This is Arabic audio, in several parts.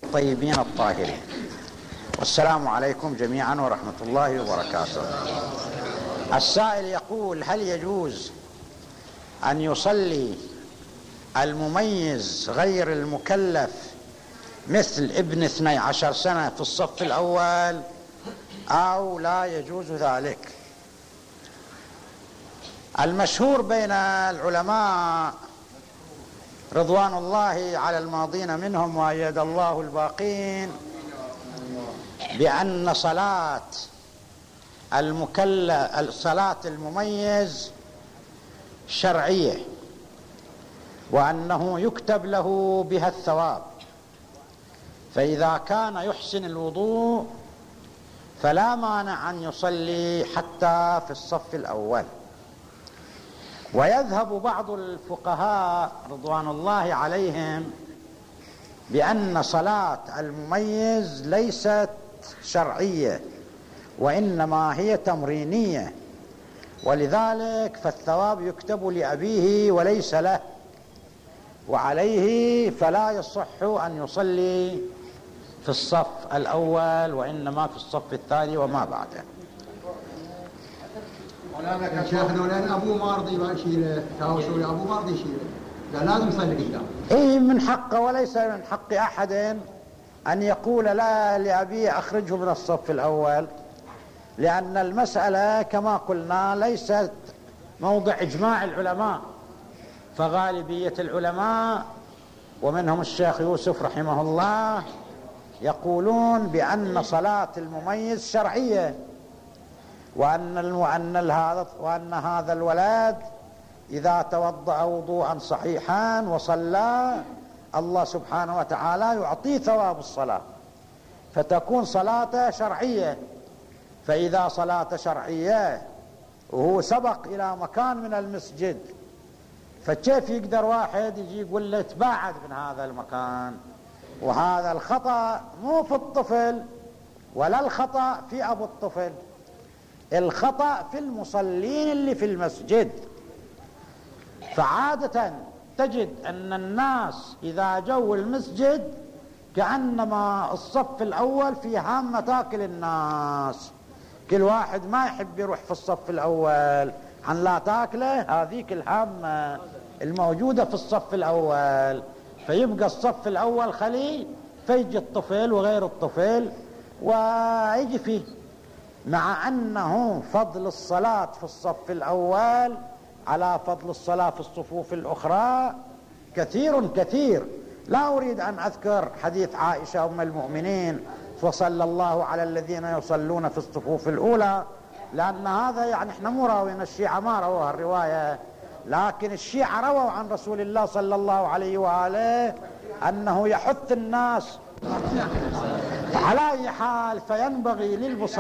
الطيبين الطاهرين، والسلام عليكم جميعا ورحمة الله وبركاته. السائل يقول: هل يجوز أن يصلي المميز غير المكلف مثل ابن 12 سنة في الصف الأول أو لا يجوز ذلك؟ المشهور بين العلماء رضوان الله على الماضين منهم وأيد الله الباقين بأن صلاة المميز شرعية، وأنه يكتب له بها الثواب، فإذا كان يحسن الوضوء فلا مانع أن يصلي حتى في الصف الأول. ويذهب بعض الفقهاء رضوان الله عليهم بأن صلاة المميز ليست شرعية وإنما هي تمرينية، ولذلك فالثواب يكتب لأبيه وليس له، وعليه فلا يصح أن يصلي في الصف الأول وإنما في الصف الثاني وما بعده. شيخنا لأن أبوه ما رضي يشيله، تاوسوا أبوه ما رضي يشيله، قال لازم يصلي قدام. إيه، من حقه وليس من حق أحد أن يقول لا لأبيه أخرجه من الصف الأول، لأن المسألة كما قلنا ليست موضع إجماع العلماء، فغالبية العلماء ومنهم الشيخ يوسف رحمه الله يقولون بأن صلاة المميز شرعية، وأن هذا الولد إذا توضأ وضوءا صحيحا وصلى الله سبحانه وتعالى يعطيه ثواب الصلاة، فتكون صلاته شرعية. فإذا صلاة شرعية وهو سبق إلى مكان من المسجد، فكيف يقدر واحد يجي يقول له تباعد من هذا المكان؟ وهذا الخطأ مو في الطفل ولا الخطأ في أبو الطفل، الخطأ في المصلين اللي في المسجد. فعادة تجد أن الناس إذا جو المسجد كأنما الصف الأول في هامة تاكل الناس، كل واحد ما يحب يروح في الصف الأول عن لا تاكله هذيك الهامة الموجودة في الصف الأول، فيبقى الصف الأول خلي، فيجي الطفل وغير الطفل ويجي فيه، مع أنه فضل الصلاة في الصف الأول على فضل الصلاة في الصفوف الأخرى كثير كثير. لا أريد أن أذكر حديث عائشة أم المؤمنين فصلى الله على الذين يصلون في الصفوف الأولى، لأن هذا يعني احنا مو راوين، الشيعة ما رووا الرواية، لكن الشيعة رووا عن رسول الله صلى الله عليه وآله أنه يحث الناس على أي حال. فينبغي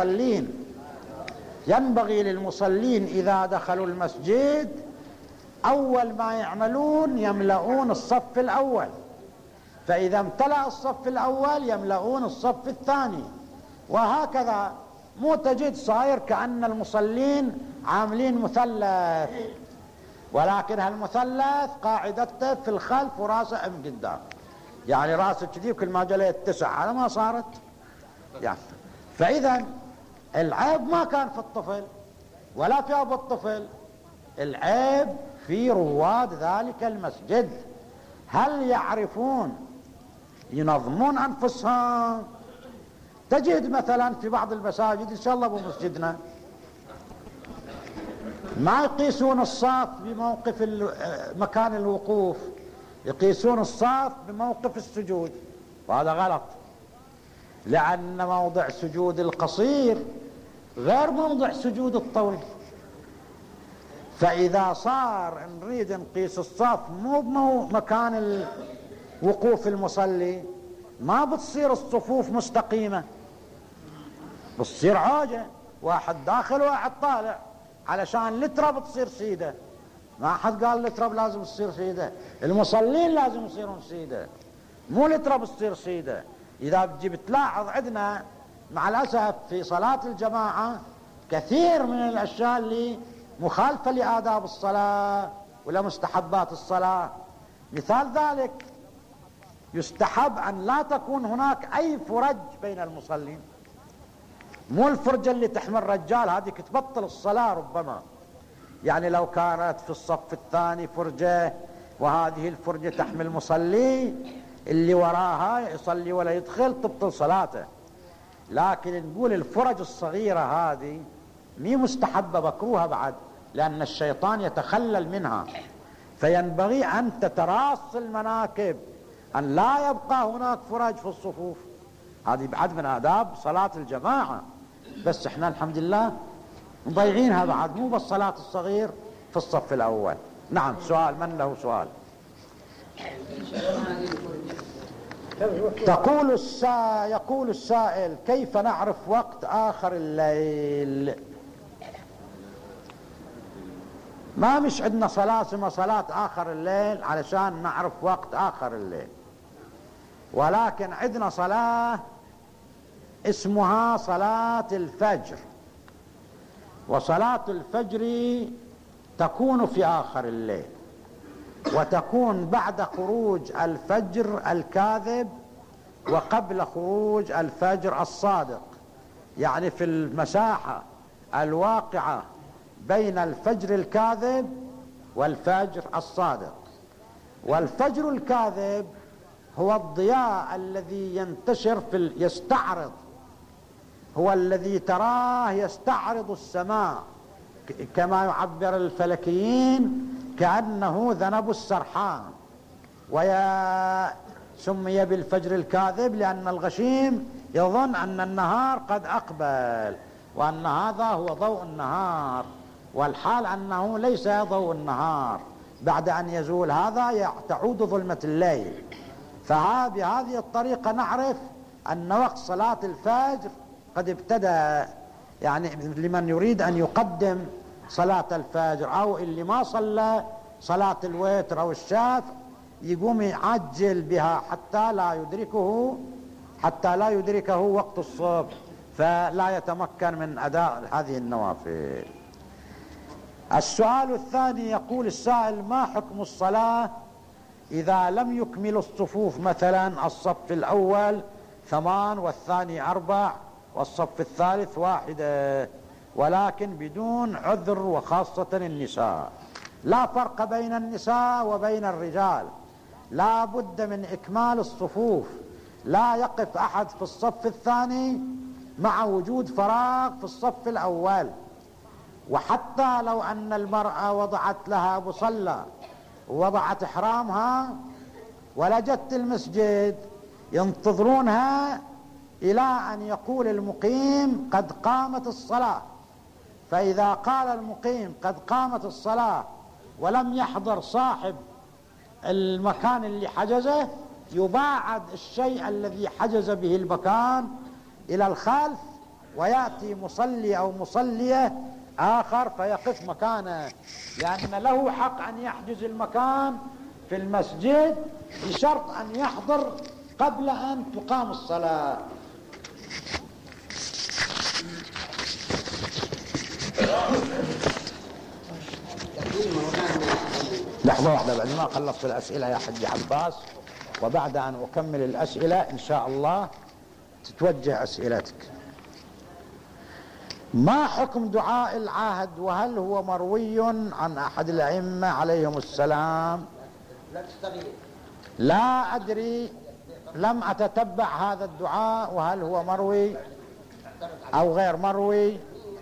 للمصلين إذا دخلوا المسجد أول ما يعملون يملؤون الصف الأول، فإذا امتلأ الصف الأول يملؤون الصف الثاني، وهكذا. مو تجد صاير كأن المصلين عاملين مثلث، ولكن هالمثلث قاعدته في الخلف وراسه من قدام، يعني راسه كذي كل ما جليت تسع، على ما صارت يعني. فإذا العيب ما كان في الطفل ولا في أبو الطفل، العيب في رواد ذلك المسجد. هل يعرفون ينظمون أنفسهم؟ تجد مثلا في بعض المساجد إن شاء الله بمسجدنا ما يقيسون الصف بموقف مكان الوقوف، يقيسون الصف بموقف السجود، وهذا غلط، لأن موضع سجود القصير غير موضع سجود الطويل. فإذا صار نريد نقيس الصف مو مكان وقوف المصلي، ما بتصير الصفوف مستقيمة، بتصير عوجة، واحد داخل واحد طالع، علشان التراب تصير سيدة. ما حد قال التراب لازم تصير سيدة، المصلين لازم يصيرون سيدة، مو التراب تصير سيدة. إذا بتجي بتلاحظ عندنا مع الأسف في صلاة الجماعة كثير من الأشياء اللي مخالفة لآداب الصلاة ولا مستحبات الصلاة. مثال ذلك يستحب أن لا تكون هناك أي فرج بين المصلين، مو الفرجة اللي تحمل رجال هذه تبطل الصلاة ربما. يعني لو كانت في الصف الثاني فرجة وهذه الفرجة تحمل مصلي، اللي وراها يصلي ولا يدخل تبطل صلاته. لكن نقول الفرج الصغيرة هذه مي مستحبة، مكروهة بعد، لأن الشيطان يتخلل منها، فينبغي أن تتراص المناكب، أن لا يبقى هناك فرج في الصفوف. هذه بعد من آداب صلاة الجماعة، بس احنا الحمد لله مضيعينها بعد، مو بس صلاة الصغير في الصف الأول. نعم، سؤال، من له سؤال؟ يقول السائل: كيف نعرف وقت آخر الليل؟ ما مش عندنا صلاة اسمها صلاة آخر الليل علشان نعرف وقت آخر الليل، ولكن عندنا صلاة اسمها صلاة الفجر، وصلاة الفجر تكون في آخر الليل، وتكون بعد خروج الفجر الكاذب وقبل خروج الفجر الصادق، يعني في المساحة الواقعة بين الفجر الكاذب والفجر الصادق. والفجر الكاذب هو الضياء الذي ينتشر يستعرض، هو الذي تراه يستعرض السماء، كما يعبر الفلكيين كأنه ذنب السرحان. سمي بالفجر الكاذب لأن الغشيم يظن أن النهار قد أقبل، وأن هذا هو ضوء النهار، والحال أنه ليس ضوء النهار، بعد أن يزول هذا تعود ظلمة الليل. فبهذه الطريقة نعرف أن وقت صلاة الفجر قد ابتدأ، يعني لمن يريد أن يقدم صلاة الفجر أو اللي ما صلى صلاة الوتر أو الشافع يقوم يعجل بها حتى لا يدركه وقت الصبح، فلا يتمكن من أداء هذه النوافل. السؤال الثاني، يقول السائل: ما حكم الصلاة إذا لم يكمل الصفوف، مثلا الصف الأول 8 والثاني 4 والصف الثالث 1، ولكن بدون عذر، وخاصة النساء؟ لا فرق بين النساء وبين الرجال، لا بد من إكمال الصفوف، لا يقف أحد في الصف الثاني مع وجود فراغ في الصف الأول. وحتى لو أن المرأة وضعت لها مصلى ووضعت إحرامها ولجت المسجد، ينتظرونها إلى أن يقول المقيم قد قامت الصلاة، فإذا قال المقيم قد قامت الصلاة ولم يحضر صاحب المكان اللي حجزه، يباعد الشيء الذي حجز به المكان إلى الخلف، ويأتي مصلي أو مصلية آخر فيقف مكانه، لأن له حق أن يحجز المكان في المسجد بشرط أن يحضر قبل أن تقام الصلاة. لحظة واحدة بعد ما خلصت الأسئلة يا حج عباس، وبعد أن أكمل الأسئلة إن شاء الله تتوجه أسئلتك. ما حكم دعاء العهد، وهل هو مروي عن أحد الأئمة عليهم السلام؟ لا أدري، لم أتتبع هذا الدعاء وهل هو مروي أو غير مروي.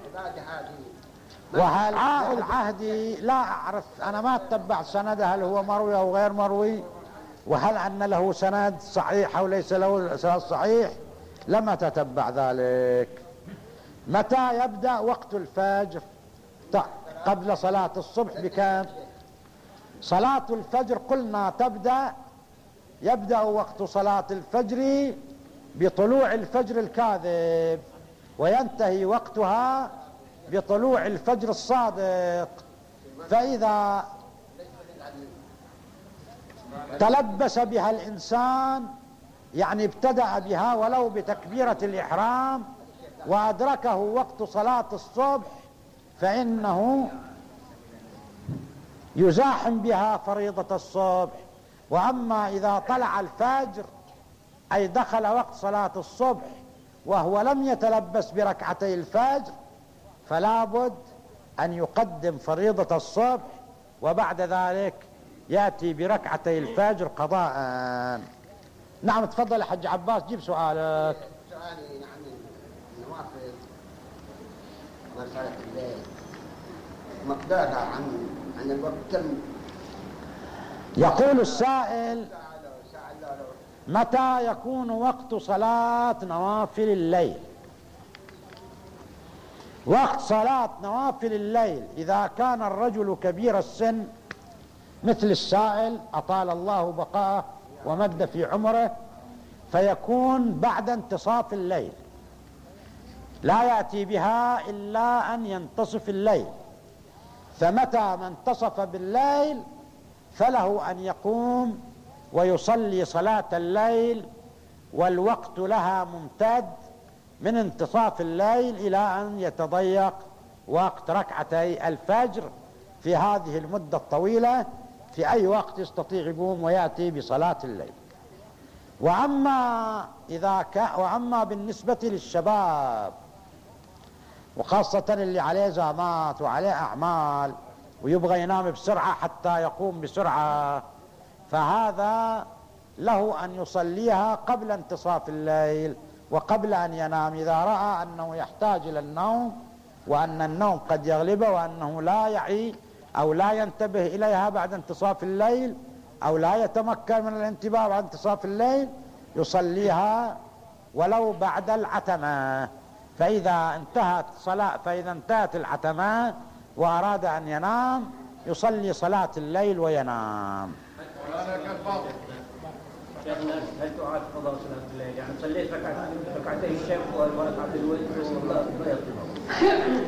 وهل دعاء العهد لا أعرف، أنا ما أتبع سنده هل هو مروي أو غير مروي، وهل أن له سند صحيح أو ليس له سند صحيح، لم أتتبع ذلك. متى يبدأ وقت الفجر؟ قبل صلاة الصبح بكم؟ صلاة الفجر قلنا يبدأ وقت صلاة الفجر بطلوع الفجر الكاذب، وينتهي وقتها بطلوع الفجر الصادق. فإذا تلبس بها الإنسان، يعني ابتدأ بها ولو بتكبيرة الإحرام، وأدركه وقت صلاة الصبح، فإنه يزاحم بها فريضة الصبح، وأما إذا طلع الفجر أي دخل وقت صلاة الصبح وهو لم يتلبس بركعتي الفجر فلا بد أن يقدم فريضة الصبح وبعد ذلك يأتي بركعتي الفجر قضاء. نعم تفضل يا حج عباس جيب سؤالك. سؤالي نعم النوافل صلاة الليل مقدارها عن الوقت كم؟ يقول السائل متى يكون وقت صلاة نوافل الليل؟ وقت صلاة نوافل الليل إذا كان الرجل كبير السن مثل السائل أطال الله بقاءه ومد في عمره فيكون بعد انتصاف الليل، لا يأتي بها إلا أن ينتصف الليل، فمتى ما انتصف بالليل فله أن يقوم ويصلي صلاة الليل والوقت لها ممتد من انتصاف الليل إلى أن يتضيق وقت ركعتي الفجر. في هذه المدة الطويلة في أي وقت يستطيع يقوم ويأتي بصلاة الليل. وأما بالنسبة للشباب وخاصة اللي عليه زامات وعليه أعمال ويبغى ينام بسرعة حتى يقوم بسرعة فهذا له أن يصليها قبل انتصاف الليل وقبل أن ينام إذا رأى أنه يحتاج إلى النوم وأن النوم قد يغلبه وأنه لا يعي أو لا ينتبه إليها بعد انتصاف الليل أو لا يتمكن من الانتباه بعد انتصاف الليل يصليها ولو بعد العتمة. فإذا انتهت العتمة وأراد أن ينام يصلي صلاة الليل وينام. هل تعاد قضاء صلاة الليل؟ يعني صليت ركعتي الشفع وركعة الوتر والصلاة لا يقضي.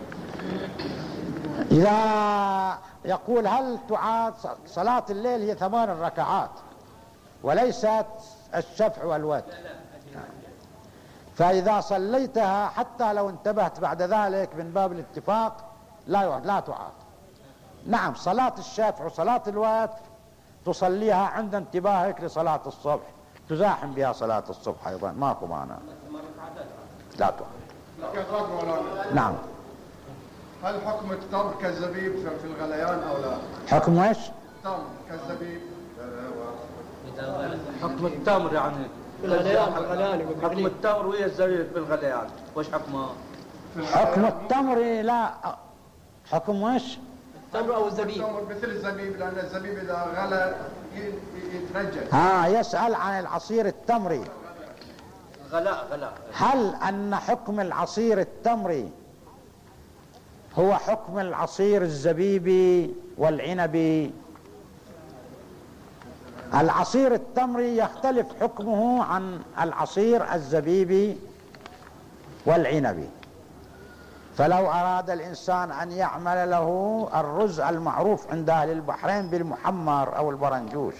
إذا يقول هل تعاد صلاة الليل هي 8 ركعات وليست الشفع والوتر، فإذا صليتها حتى لو انتبهت بعد ذلك من باب الاتفاق لا تعاد. نعم صلاة الشفع وصلاة الوتر تصليها عند انتباهك لصلاة الصبح، تزاحم بها صلاة الصبح أيضا ماكو معنى، لا تعاد. نعم. هل حكم التمر كالزبيب في الغليان أو لا؟ حكم ايش؟ التمر كالزبيب. حكم التمر يعني حكم التمر ويا الزبيب بالغليان وش حكمه؟ حكم التمر لا حكم ايش؟ التمر او الزبيب؟ التمر مثل الزبيب لأن الزبيب إذا غلى يتنجس. يسأل عن العصير التمري. غلاء. هل أن حكم العصير التمري هو حكم العصير الزبيبي والعنبي؟ العصير التمري يختلف حكمه عن العصير الزبيبي والعنبي. فلو أراد الإنسان أن يعمل له الرز المعروف عند أهل البحرين بالمحمر أو البرنجوش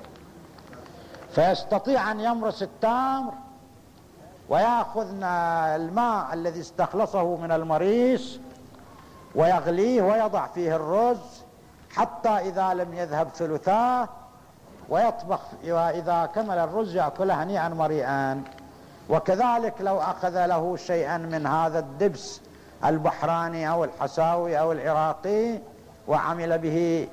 فيستطيع أن يمرس التمر ويأخذ الماء الذي استخلصه من المريس ويغليه ويضع فيه الرز حتى إذا لم يذهب ثلثاه ويطبخ، وإذا كمل الرز يأكله هنيئا مريئا. وكذلك لو أخذ له شيئا من هذا الدبس البحراني أو الحساوي أو العراقي وعمل به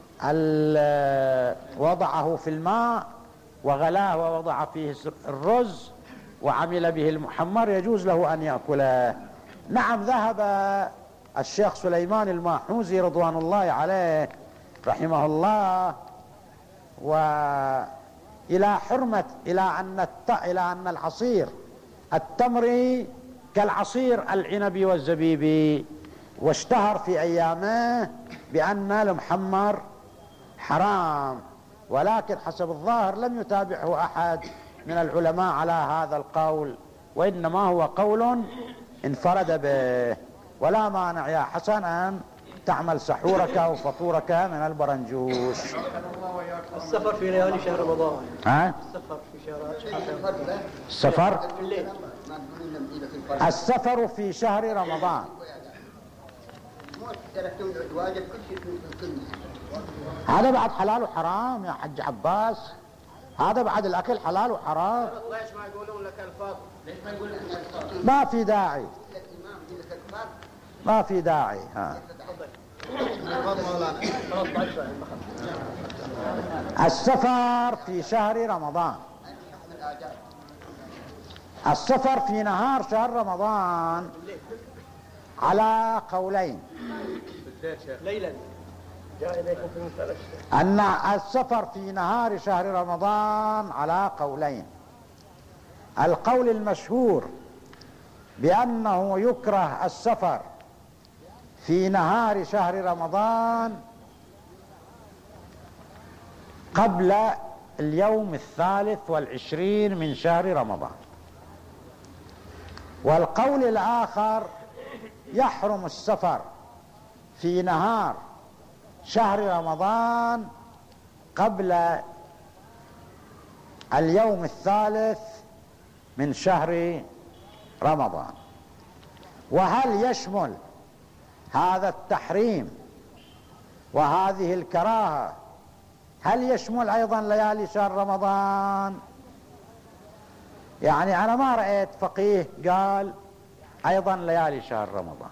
وضعه في الماء وغلاه ووضع فيه الرز وعمل به المحمر يجوز له أن يأكله. نعم ذهب الشيخ سليمان الماحوزي رضوان الله عليه رحمه الله إلى أن العصير التمري كالعصير العنبي والزبيبي، واشتهر في أيامه بأن المحمر حرام، ولكن حسب الظاهر لم يتابعه أحد من العلماء على هذا القول، وإنما هو قول انفرد به. ولا مانع يا حسن أن تعمل سحورك وفطورك من البرنجوش. السفر في ليالي شهر رمضان. السفر في السفر في الليل. السفر في شهر رمضان مو تركتم واجب كل شيء في الكل. هذا بعد حلال وحرام يا حج عباس، هذا بعد الأكل حلال وحرام. ليش ما يقولون لك الفاظ؟ ليش ما يقولون لك الفاظ؟ ما في داعي، ما في داعي. ها السفر في شهر رمضان، السفر في نهار شهر رمضان على قولين. ليلا جاء إليكم في مسألة أن السفر في نهار شهر رمضان على قولين. القول المشهور بأنه يكره السفر في نهار شهر رمضان قبل اليوم 23 من شهر رمضان، والقول الآخر يحرم السفر في نهار شهر رمضان قبل اليوم 3 من شهر رمضان. وهل يشمل هذا التحريم وهذه الكراهة، هل يشمل أيضا ليالي شهر رمضان؟ يعني أنا ما رأيت فقيه قال أيضا ليالي شهر رمضان،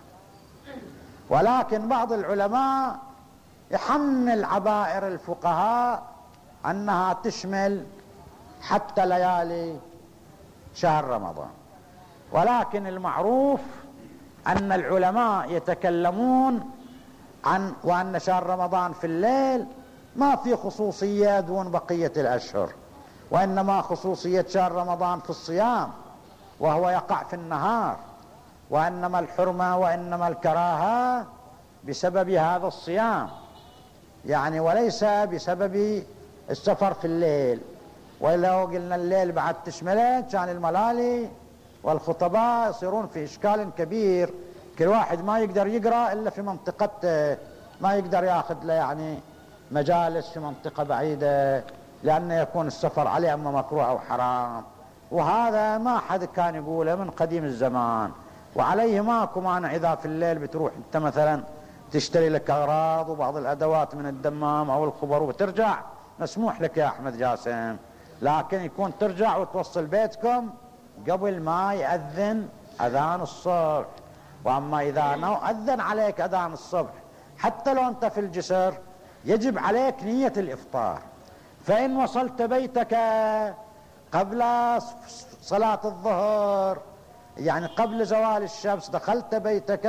ولكن بعض العلماء يحمل عبائر الفقهاء أنها تشمل حتى ليالي شهر رمضان. ولكن المعروف أن العلماء يتكلمون عن وأن شهر رمضان في الليل ما في خصوصية دون بقية الأشهر، وإنما خصوصية شهر رمضان في الصيام وهو يقع في النهار، وإنما الحرمة وإنما الكراهة بسبب هذا الصيام يعني، وليس بسبب السفر في الليل. ولو قلنا الليل بعد تشمله كان الملالي والخطباء يصيرون في إشكال كبير، كل واحد ما يقدر يقرأ إلا في منطقته، ما يقدر ياخذ له يعني مجالس في منطقة بعيدة، لأنه يكون السفر عليه أما مكروه أو حرام. وهذا ما حد كان يقوله من قديم الزمان، وعليه ماكو مانع إذا في الليل بتروح أنت مثلا تشتري لك أغراض وبعض الأدوات من الدمام أو الخبر وترجع، مسموح لك يا أحمد جاسم، لكن يكون ترجع وتوصل بيتكم قبل ما يأذن أذان الصبح. وأما إذا أذن عليك أذان الصبح حتى لو أنت في الجسر يجب عليك نية الإفطار. فإن وصلت بيتك قبل صلاة الظهر يعني قبل زوال الشمس، دخلت بيتك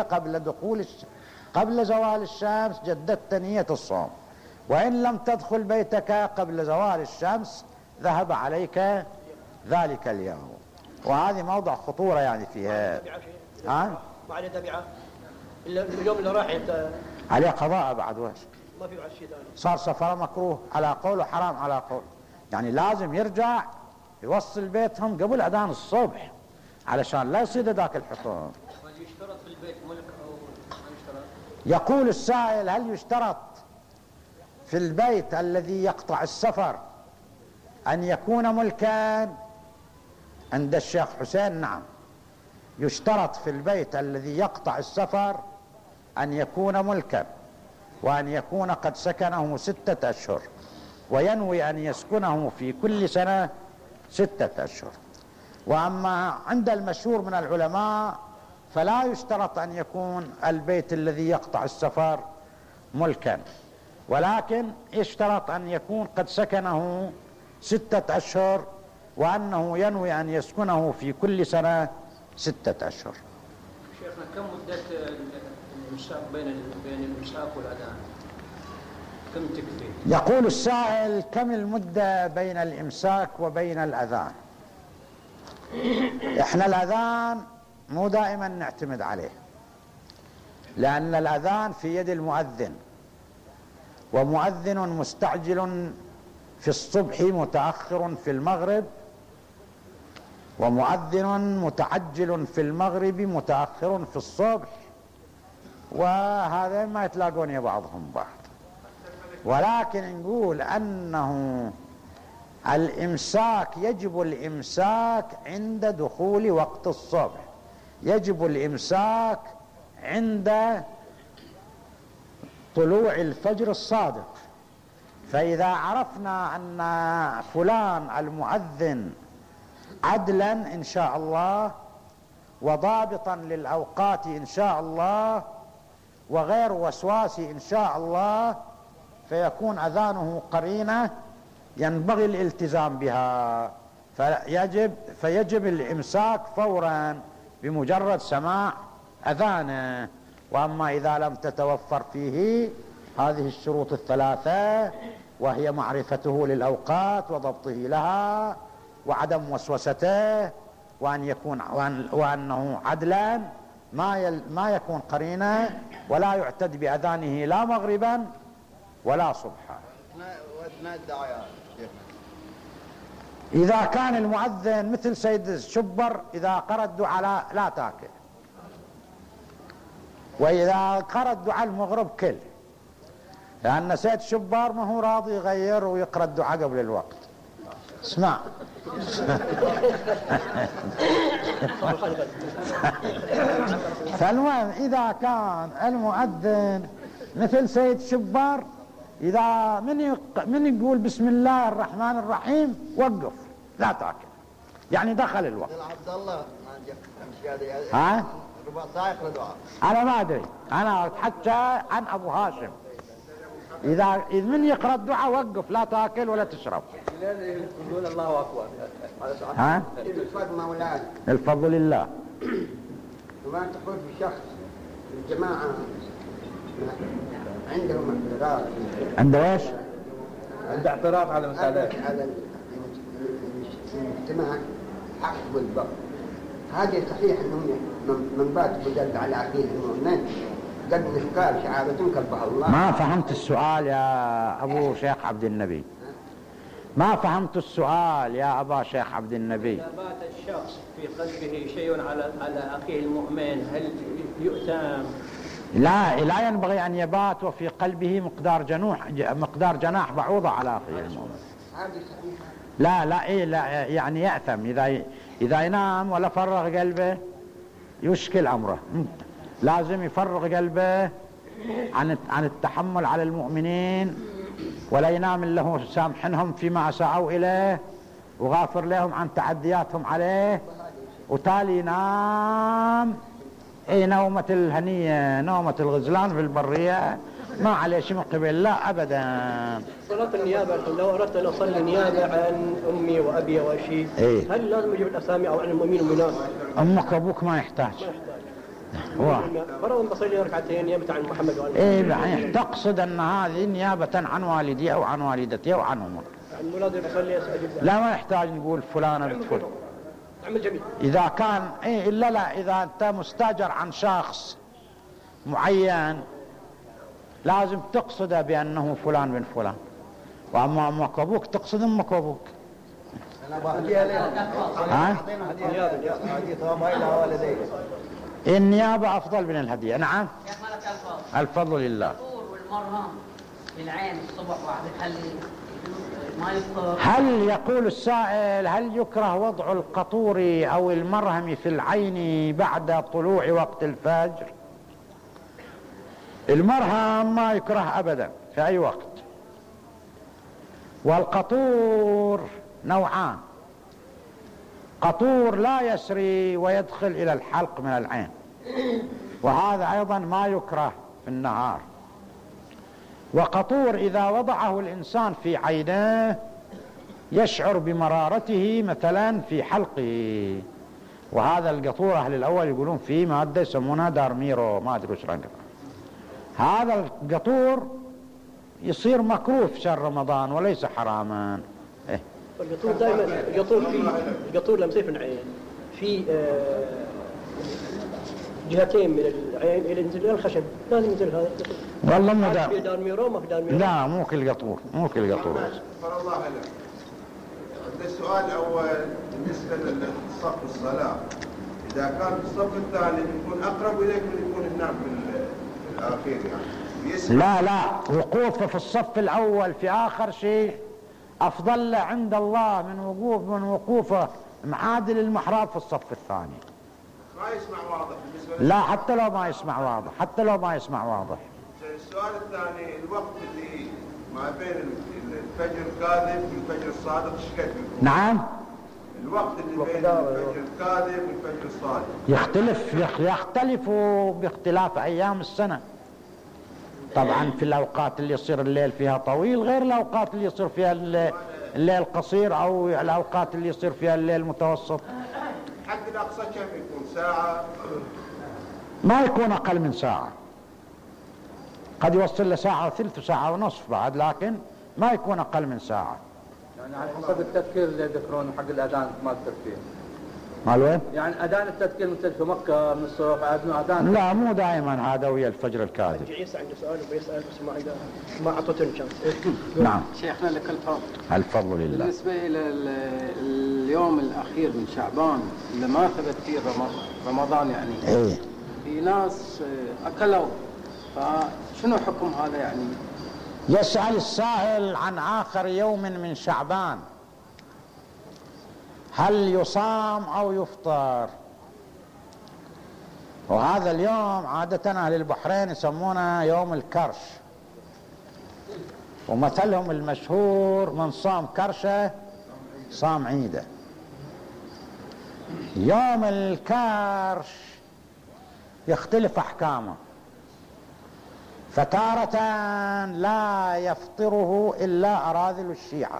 قبل زوال الشمس جددت نية الصوم. وإن لم تدخل بيتك قبل زوال الشمس ذهب عليك ذلك اليوم. وهذه موضع خطورة يعني فيها. ما عليه تبعة اليوم اللي راح انت عليه قضاء بعد وش ما في بعد شيء ثاني، صار سفر مكروه على قول وحرام على قول، يعني لازم يرجع يوصل بيتهم قبل أذان الصبح علشان لا يصير ذاك الحصون. يشترط في البيت ملك أو ما يشترط؟ يقول السائل هل يشترط في البيت الذي يقطع السفر أن يكون ملكا؟ عند الشيخ حسين نعم، يشترط في البيت الذي يقطع السفر أن يكون ملكا، وأن يكون قد سكنه 6 أشهر، وينوي أن يسكنه في كل سنة 6 أشهر. وأما عند المشهور من العلماء فلا يشترط أن يكون البيت الذي يقطع السفر ملكا، ولكن يشترط أن يكون قد سكنه 6 أشهر، وأنه ينوي أن يسكنه في كل سنة 6 أشهر. شيخنا كم مدة الإمساك بين الإمساك والأذان؟ كم تكفي؟ يقول السائل كم المدة بين الإمساك وبين الأذان؟ إحنا الأذان مو دائما نعتمد عليه، لأن الأذان في يد المؤذن، ومؤذن مستعجل في الصبح متأخر في المغرب، ومؤذن متعجل في المغرب متأخر في الصبح، وهذا ما يتلاقون بعضهم بعض. ولكن نقول أنه الإمساك يجب الإمساك عند دخول وقت الصبح، يجب الإمساك عند طلوع الفجر الصادق. فإذا عرفنا أن فلان المؤذن عدلا إن شاء الله، وضابطا للأوقات إن شاء الله، وغير وسواسي إن شاء الله، فيكون أذانه قرينة ينبغي الالتزام بها، فيجب الإمساك فورا بمجرد سماع أذانه. وأما إذا لم تتوفر فيه هذه الشروط الثلاثة، وهي معرفته للأوقات وضبطه لها وعدم وسوسته وأنه عدلا ما يكون قرينة، ولا يعتد بأذانه لا مغربا ولا صبحا. إذا كان المؤذن مثل سيد الشبر إذا قرأ الدعاء لا تاكل، وإذا قرأ الدعاء المغرب كل، لأن سيد الشبر ما هو راضي يغير ويقرأ الدعاء قبل الوقت. اسمع فالمهم إذا كان المؤذن مثل سيد الشبر، إذا من يقول بسم الله الرحمن الرحيم وقف لا تاكل، يعني دخل الوقت. عبد الله ها؟ ربع ساعة يقرأ دعاء. أنا ما أدري، أنا أتحكى عن أبو هاشم، إذا من يقرأ الدعاء وقف لا تاكل ولا تشرب. يقول الله أكبر. ها؟ الفضل مولانا. الفضل لله. وما تقول بشخص الجماعة عندهم اعتراض. عنده ايش؟ عنده اعتراض على مسألة على الاجتماع حق والبر. هذه صحيح انهم من بات بدل على عقيدة المؤمنين قد نشكال شعارة كبها الله. ما فهمت السؤال يا أبو شيخ عبد النبي، ما فهمت السؤال يا أبا شيخ عبد النبي. إذا بات الشخص في قلبه شيء على أخيه المؤمن هل يؤتم؟ لا ينبغي أن يبات وفي قلبه مقدار جناح بعوضة على أخيه المؤمن. هذه صحيحة. لا يعني يأثم إذا ينام ولا فرغ قلبه يشكل أمره. لازم يفرغ قلبه عن التحمل على المؤمنين، ولا ينام إلا هو سامحنهم فيما أساءوا إليه وغافر لهم عن تعدياتهم عليه، وتالي ينام نومة الهنية نومة الغزلان في البرية ما عليه شيء من قبل لا أبدا. صلاة النيابة لو أردت أن أصلي نيابة عن أمي وأبي وأشي هل لازم أجيب الأسامي أو عن المؤمنين والمؤمنات؟ أمك وأبوك ما يحتاج. فرضا بصلي ركعتين نيابة عن محمد وعن يعني تقصد أن هذه نيابة عن والدي أو عن والدتي أو عن أمك. المولاد بصلي أجيب لا ما يحتاج نقول فلانة بنت فلان. عمل جميل. إذا كان لا إذا أنت مستأجر عن شخص معين لازم تقصده بأنه فلان بن فلان، وأما أمك وأبوك تقصد أمك وأبوك. النيابة أفضل من الهدية. نعم الفضل لله. والمرهم للعين الصبح واحد يخلي ما يفطر. هل يقول السائل هل يكره وضع القطور أو المرهم في العين بعد طلوع وقت الفجر؟ المرهم ما يكره أبدا في أي وقت، والقطور نوعان، قطور لا يسري ويدخل إلى الحلق من العين، وهذا أيضا ما يكره في النهار، وقطور إذا وضعه الإنسان في عينه يشعر بمرارته مثلا في حلقه، وهذا القطور أهل الأول يقولون فيه مادة يسمونها دارميرو ما أدري وش رنقه. هذا القطور يصير مكروه في شهر رمضان وليس حراما. القطور دائما القطور لما يصير في العين في جهتين من العين الى ينزل الخشب لازم ينزل هذا. والله ما في دارميرو ما في دارميرو. لا مو كل قطور شكر الله لك. السؤال الأول بالنسبة للصف الصلاة، إذا كان في الصف الثاني يكون أقرب إليك من يكون هناك في الأخير يعني لا وقوفه في الصف الأول في آخر شيء أفضل له عند الله من وقوفه معادل المحراب في الصف الثاني. ما يسمع واضح بالنسبة لا حتى لو ما يسمع واضح السؤال الثاني، الوقت اللي ما بين الفجر الكاذب والفجر الصادق ايش قد يكون؟ نعم. الوقت اللي بين الفجر الكاذب والفجر الصادق يختلف باختلاف ايام السنة. طبعا في الاوقات اللي يصير الليل فيها طويل غير الاوقات اللي يصير فيها الليل قصير، او الاوقات اللي يصير فيها الليل متوسط. حد الاقصى كم يكون؟ ساعة؟ ما يكون اقل من ساعة، قد يوصل لساعة وثلث وساعة ونصف بعد، لكن ما يكون اقل من ساعة. يعني على حسب التذكير اللي يذكرونه حق الاذان مال التذكير. مال وين؟ يعني اذان التذكير مثل في مكة من الصبح اذان. لا مو دائما هذا ويا الفجر الكاذب. عيسى عنده سؤال وبيسأل بس ما اعطيته الشانس. نعم. شيخنا لك الفضل. الفضل لله. بالنسبة إلى اليوم الأخير من شعبان اللي ما ثبت فيه رمضان يعني. إيه. في ناس أكلوا، فشنو حكم هذا يعني؟ يسأل السائل عن آخر يوم من شعبان هل يصام أو يفطر؟ وهذا اليوم عادة أهل البحرين يسمونه يوم الكرش، ومثلهم المشهور من صام كرشه صام عيده. يوم الكرش يختلف أحكامه، فتارة لا يفطره إلا أراذل الشيعة،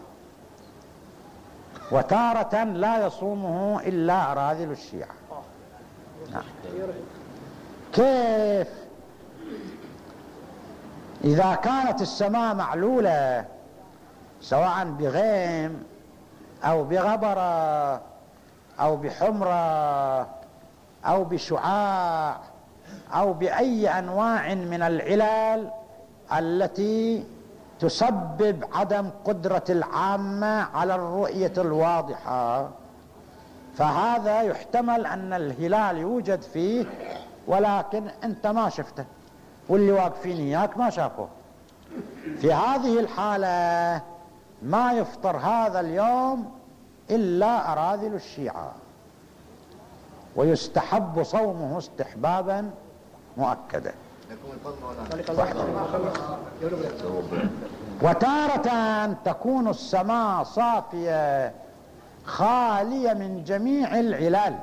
وتارة لا يصومه إلا أراذل الشيعة. نعم. كيف؟ إذا كانت السماء معلولة سواء بغيم أو بغبرة أو بحمرة أو بشعاع أو بأي أنواع من العلل التي تسبب عدم قدرة العامة على الرؤية الواضحة، فهذا يحتمل أن الهلال يوجد فيه ولكن أنت ما شفته واللي واقفين إياك ما شافوه. في هذه الحالة ما يفطر هذا اليوم إلا أراذل الشيعة، ويستحب صومه استحبابا مؤكدا. وتارة تكون السماء صافية خالية من جميع العلل،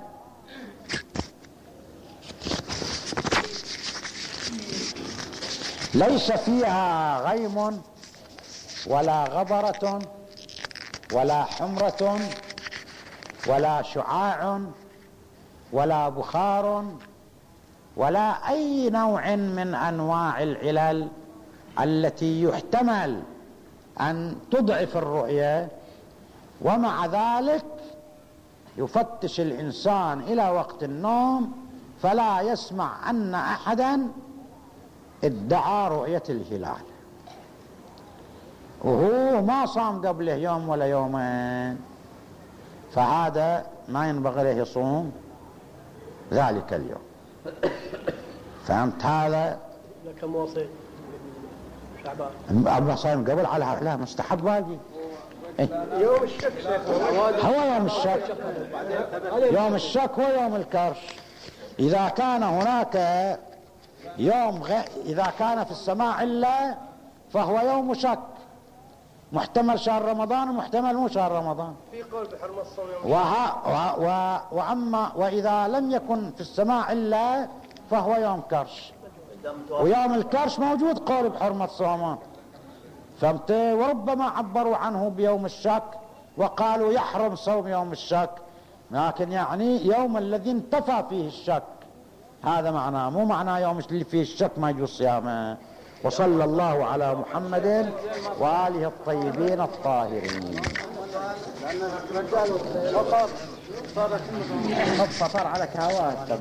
ليس فيها غيم ولا غبرة ولا حمرة ولا شعاع ولا بخار ولا أي نوع من أنواع العلل التي يحتمل أن تضعف الرؤية. ومع ذلك يفتش الإنسان إلى وقت النوم فلا يسمع أن أحدا ادعى رؤية الهلال، وهو ما صام قبله يوم ولا يومين، فهذا ما ينبغي له يصوم ذلك اليوم. فهمت هذا؟ كم واصل شعبان؟ أما صايم قبل على لا مستحب باقي. يوم الشك هو يوم الشك، يوم الشك هو يوم الكرش. إذا كان هناك يوم إذا كان في السماء علة فهو يوم شك، محتمل شهر رمضان ومحتمل مو شهر رمضان. في قول بحرمة الصوم وأما وإذا لم يكن في السماء إلا فهو يوم كرش، ويوم الكرش موجود قول بحرمة صومه. فهمت؟ وربما عبروا عنه بيوم الشك وقالوا يحرم صوم يوم الشك، لكن يعني يوم الذي انتفى فيه الشك، هذا معناه، مو معناه يوم اللي فيه الشك ما يجوز صيامه. وصلى الله على محمد وآله الطيبين الطاهرين. فطر على كهوات.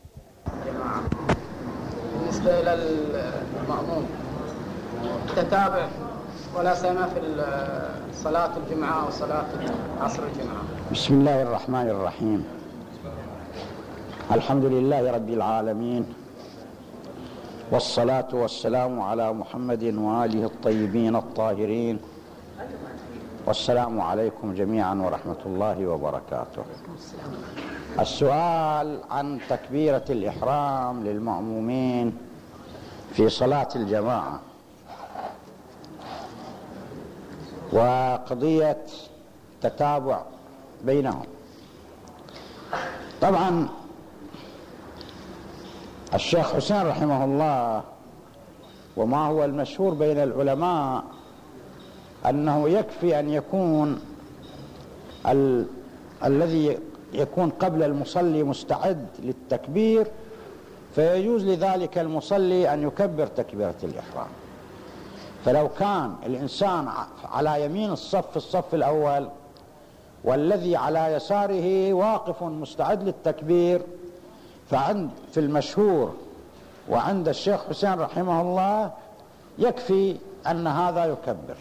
بالنسبة إلى المأموم تتابع ولا سيما في صلاة الجمعة وصلاة عصر الجمعة. بسم الله الرحمن الرحيم. الحمد لله رب العالمين، والصلاة والسلام على محمد وآله الطيبين الطاهرين، والسلام عليكم جميعا ورحمة الله وبركاته. السؤال عن تكبيرة الإحرام للمأمومين في صلاة الجماعة وقضية تتابع بينهم. طبعا الشيخ حسين رحمه الله وما هو المشهور بين العلماء أنه يكفي أن يكون الذي يكون قبل المصلي مستعد للتكبير، فيجوز لذلك المصلي أن يكبر تكبيرة الإحرام. فلو كان الإنسان على يمين الصف في الصف الأول والذي على يساره واقف مستعد للتكبير، في المشهور وعند الشيخ حسين رحمه الله يكفي أن هذا يكبر.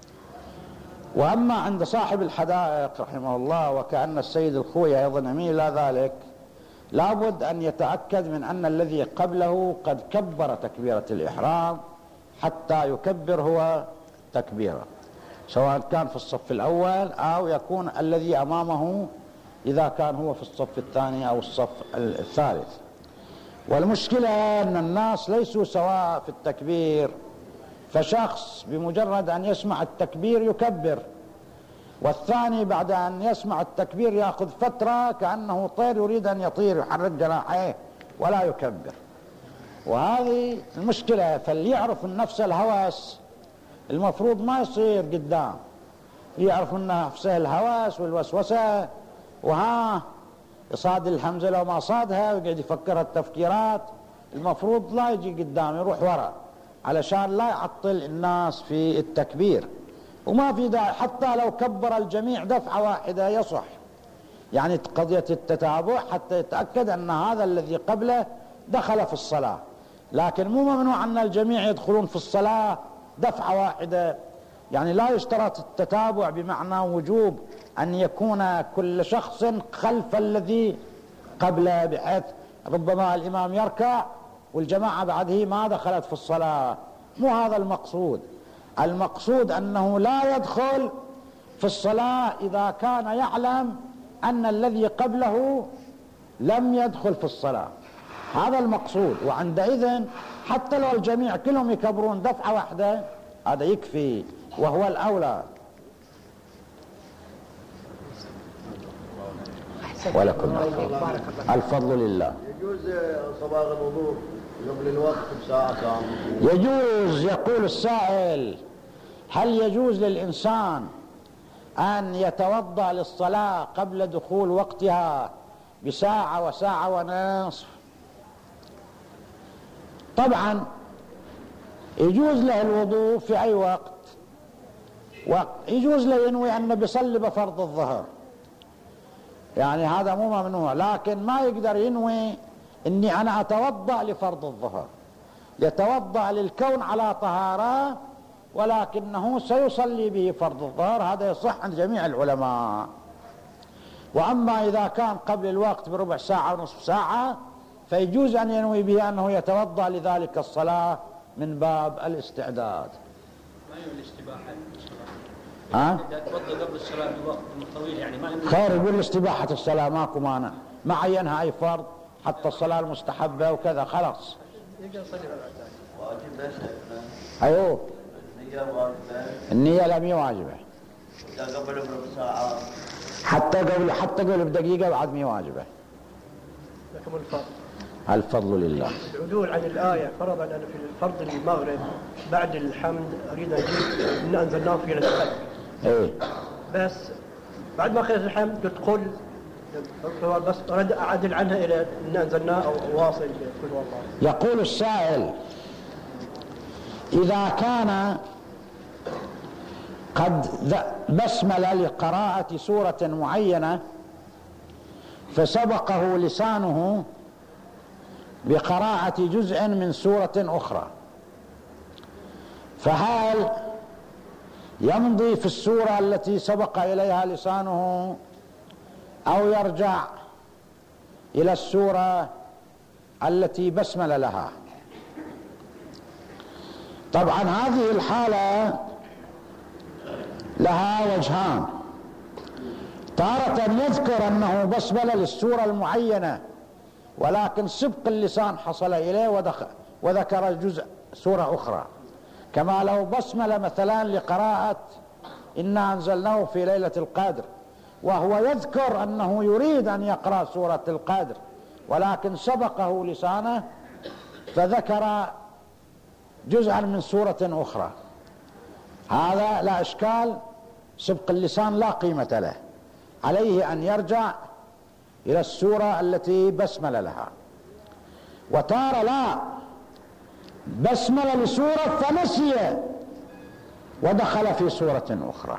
وأما عند صاحب الحدائق رحمه الله وكأن السيد الخوي أيضا يميل إلى ذلك، لابد أن يتأكد من أن الذي قبله قد كبر تكبيرة الإحرام حتى يكبر هو تكبيره، سواء كان في الصف الأول أو يكون الذي أمامه إذا كان هو في الصف الثاني أو الصف الثالث. والمشكلة أن الناس ليسوا سواء في التكبير، فشخص بمجرد أن يسمع التكبير يكبر، والثاني بعد أن يسمع التكبير يأخذ فترة كأنه طير يريد أن يطير يحرك جناحيه ولا يكبر، وهذه المشكلة. فليعرف النفس الهوس المفروض ما يصير قدام، يعرف أن نفسه الهوس والوسوسة وها يصاد الحمزة لو ما صادها ويقعد يفكرها التفكيرات، المفروض لا يجي قدام، يروح وراء علشان لا يعطل الناس في التكبير. وما في داعي حتى لو كبر الجميع دفعة واحدة يصح، يعني قضية التتابع حتى يتأكد أن هذا الذي قبله دخل في الصلاة، لكن مو ممنوع أن الجميع يدخلون في الصلاة دفعة واحدة. يعني لا يشترط التتابع بمعنى وجوب أن يكون كل شخص خلف الذي قبله، بحيث ربما الإمام يركع والجماعة بعده ما دخلت في الصلاة. مو هذا المقصود. المقصود أنه لا يدخل في الصلاة إذا كان يعلم أن الذي قبله لم يدخل في الصلاة، هذا المقصود. وعندئذ حتى لو الجميع كلهم يكبرون دفعة واحدة هذا يكفي وهو الأولى. ولكم الفضل لله. يجوز صباغ الوضوء قبل الوقت بساعة ساعة؟ يجوز. يقول السائل: هل يجوز للإنسان أن يتوضأ للصلاة قبل دخول وقتها بساعة وساعة ونصف؟ طبعا يجوز له الوضوء في أي وقت، ويجوز له ينوي أنه بيصلي بفرض الظهر، يعني هذا مو ممنوع، لكن ما يقدر ينوي أني أنا أتوضأ لفرض الظهر، يتوضأ للكون على طهارة ولكنه سيصلي به فرض الظهر، هذا يصح عند جميع العلماء. وأما إذا كان قبل الوقت بربع ساعة ونصف ساعة فيجوز أن ينوي به أنه يتوضأ لذلك الصلاة من باب الاستعداد. ما ينوي الاستباحة؟ إذا توضأ قبل الصلاة بوقت طويل يعني ما ينوي خير، يقول استباحة الصلاة ماكو مانع، ما عينها أي فرض، حتى الصلاة المستحبة وكذا خلاص. واجب أيوه النية واجبة. النية لم يواجبه قبل بربع ساعة حتى قبل بدقيقة بعد مي واجبه. لكم الفضل. الفضل لله. العدول عن الآية، فرضا أن في فرض المغرب بعد الحمد أريد أن أجيب إن أنزلناه في ليلة القدر. إيه. بس بعد ما خلص الحمد قلت قل، بس أريد أعدل عنها إلى إن أنزلناه أو واصل قل والله. يقول السائل: إذا كان قد بسمل لقراءة سورة معينة فسبقه لسانه بقراءة جزء من سورة أخرى، فهل يمضي في السورة التي سبق إليها لسانه أو يرجع إلى السورة التي بسمل لها؟ طبعا هذه الحالة لها وجهان: تارة يذكر أنه بسمل للسورة المعينة ولكن سبق اللسان حصل إليه وذكر الجزء سورة أخرى، كما لو بسمل مثلا لقراءة إنا أنزلناه في ليلة القدر، وهو يذكر أنه يريد أن يقرأ سورة القدر ولكن سبقه لسانه فذكر جزءا من سورة أخرى، هذا لا إشكال، سبق اللسان لا قيمة له، عليه أن يرجع إلى السورة التي بسمل لها. وتارة لا، بسمل لسورة فنسي ودخل في سورة أخرى،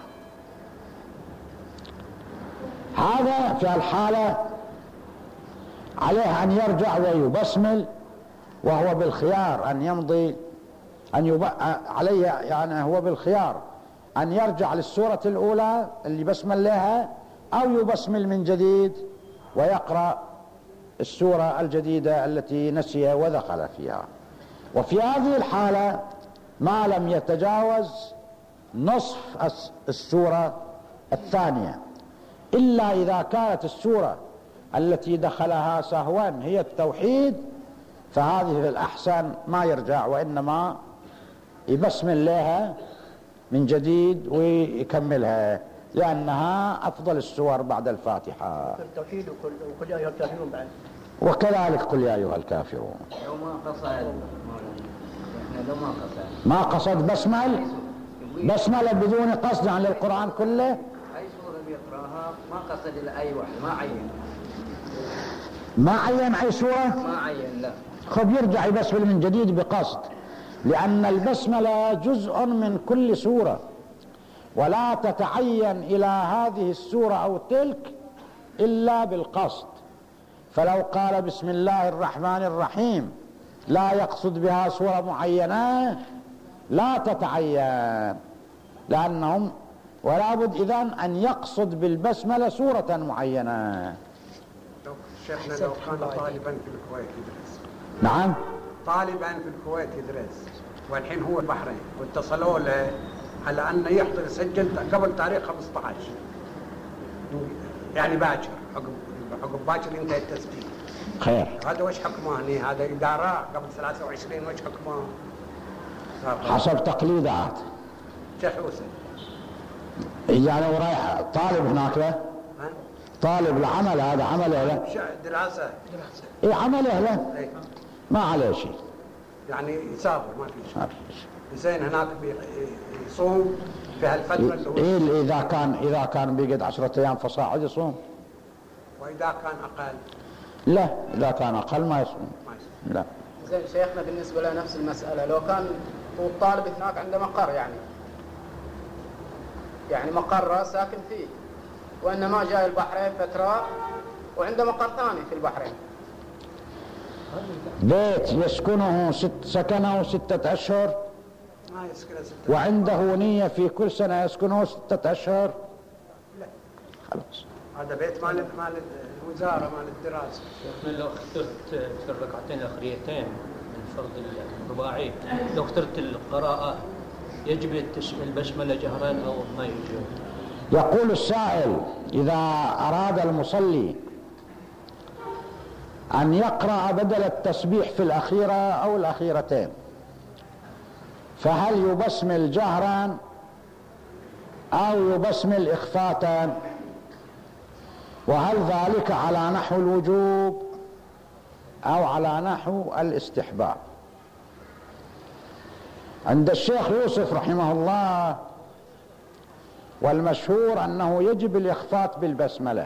هذا في الحالة عليه أن يرجع ويبسمل، وهو بالخيار أن يمضي عليه، يعني هو بالخيار أن يرجع للسورة الأولى اللي بسمل لها أو يبسمل من جديد ويقرأ السورة الجديدة التي نسي ودخل فيها. وفي هذه الحالة ما لم يتجاوز نصف السورة الثانية، إلا إذا كانت السورة التي دخلها سهوا هي التوحيد، فهذه في الأحسن ما يرجع وإنما يبسمل لها من جديد ويكملها، لأنها أفضل السور بعد الفاتحة. التوحيد وقل يا أيها الكافرون بعد، وكذلك قل يا أيها الكافرون. لو ما قصد ما قصد بسمل بدون قصد عن القرآن كله، أي سورة بيقرأها ما قصد إلى أي واحد، ما عين أي سورة، ما عين لا، خب يرجع يبسمل من جديد بقصد، لأن البسملة جزء من كل سورة ولا تتعين إلى هذه السورة أو تلك إلا بالقصد. فلو قال بسم الله الرحمن الرحيم لا يقصد بها سورة معينة لا تتعين، لأنهم ولا بد إذن أن يقصد بالبسملة سورة معينة. شيخنا لو كان طالبا في الكويت يدرس، نعم طالبا في الكويت يدرس والحين هو البحرين واتصلوا له على أنه يحضر يسجل قبل تاريخ 15 يعني باكر، عقب باكر ينتهي التسجيل. خير، هذا وش حكمه هني؟ هذا إدارة قبل 23 وش حكمه؟ حسب تقليدات شيخ يوسف، يعني ورايح طالب هناك له طالب العمل، هذا عمله له دراسة اي عمله له ما عليه شيء، يعني يسافر ما في شيء زين هناك يصوم في هالفترة اللي هو إيه إذا كان بيقعد 10 أيام فصاعد يصوم، وإذا كان أقل لا، إذا كان أقل ما يصوم. لا. زين شيخنا بالنسبة له نفس المسألة، لو كان هو الطالب هناك عنده مقر يعني مقر ساكن فيه، وإنما جاء البحرين فترة وعنده مقر ثاني في البحرين، بيت يسكنه سكنه 6 أشهر ما يسكنه 6 وعنده نية في كل سنة يسكنه 6 أشهر، لا خلاص هذا بيت مال الوزارة مال الدراسة. شيخنا لو اخترت في الركعتين الأخريتين من فرض الرباعي، لو اخترت القراءة يجب البسملة جهرا أو ما يجب؟ يقول السائل إذا أراد المصلي أن يقرأ بدل التسبيح في الأخيرة أو الأخيرتين فهل يبسمل جهرا أو يبسمل إخفاتا، وهل ذلك على نحو الوجوب أو على نحو الاستحباب؟ عند الشيخ يوسف رحمه الله والمشهور أنه يجب الإخفات بالبسملة،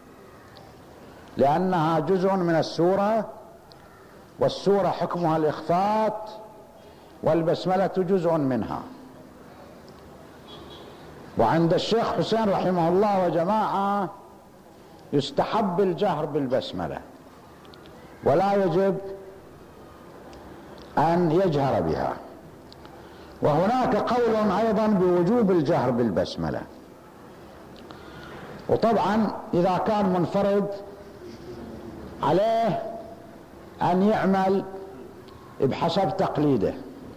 لأنها جزء من السورة، والسورة حكمها الإخفات، والبسملة جزء منها. وعند الشيخ حسين رحمه الله وجماعة يستحب الجهر بالبسملة ولا يجب أن يجهر بها. وهناك قول أيضا بوجوب الجهر بالبسملة، وطبعا إذا كان منفرد عليه أن يعمل بحسب تقليده.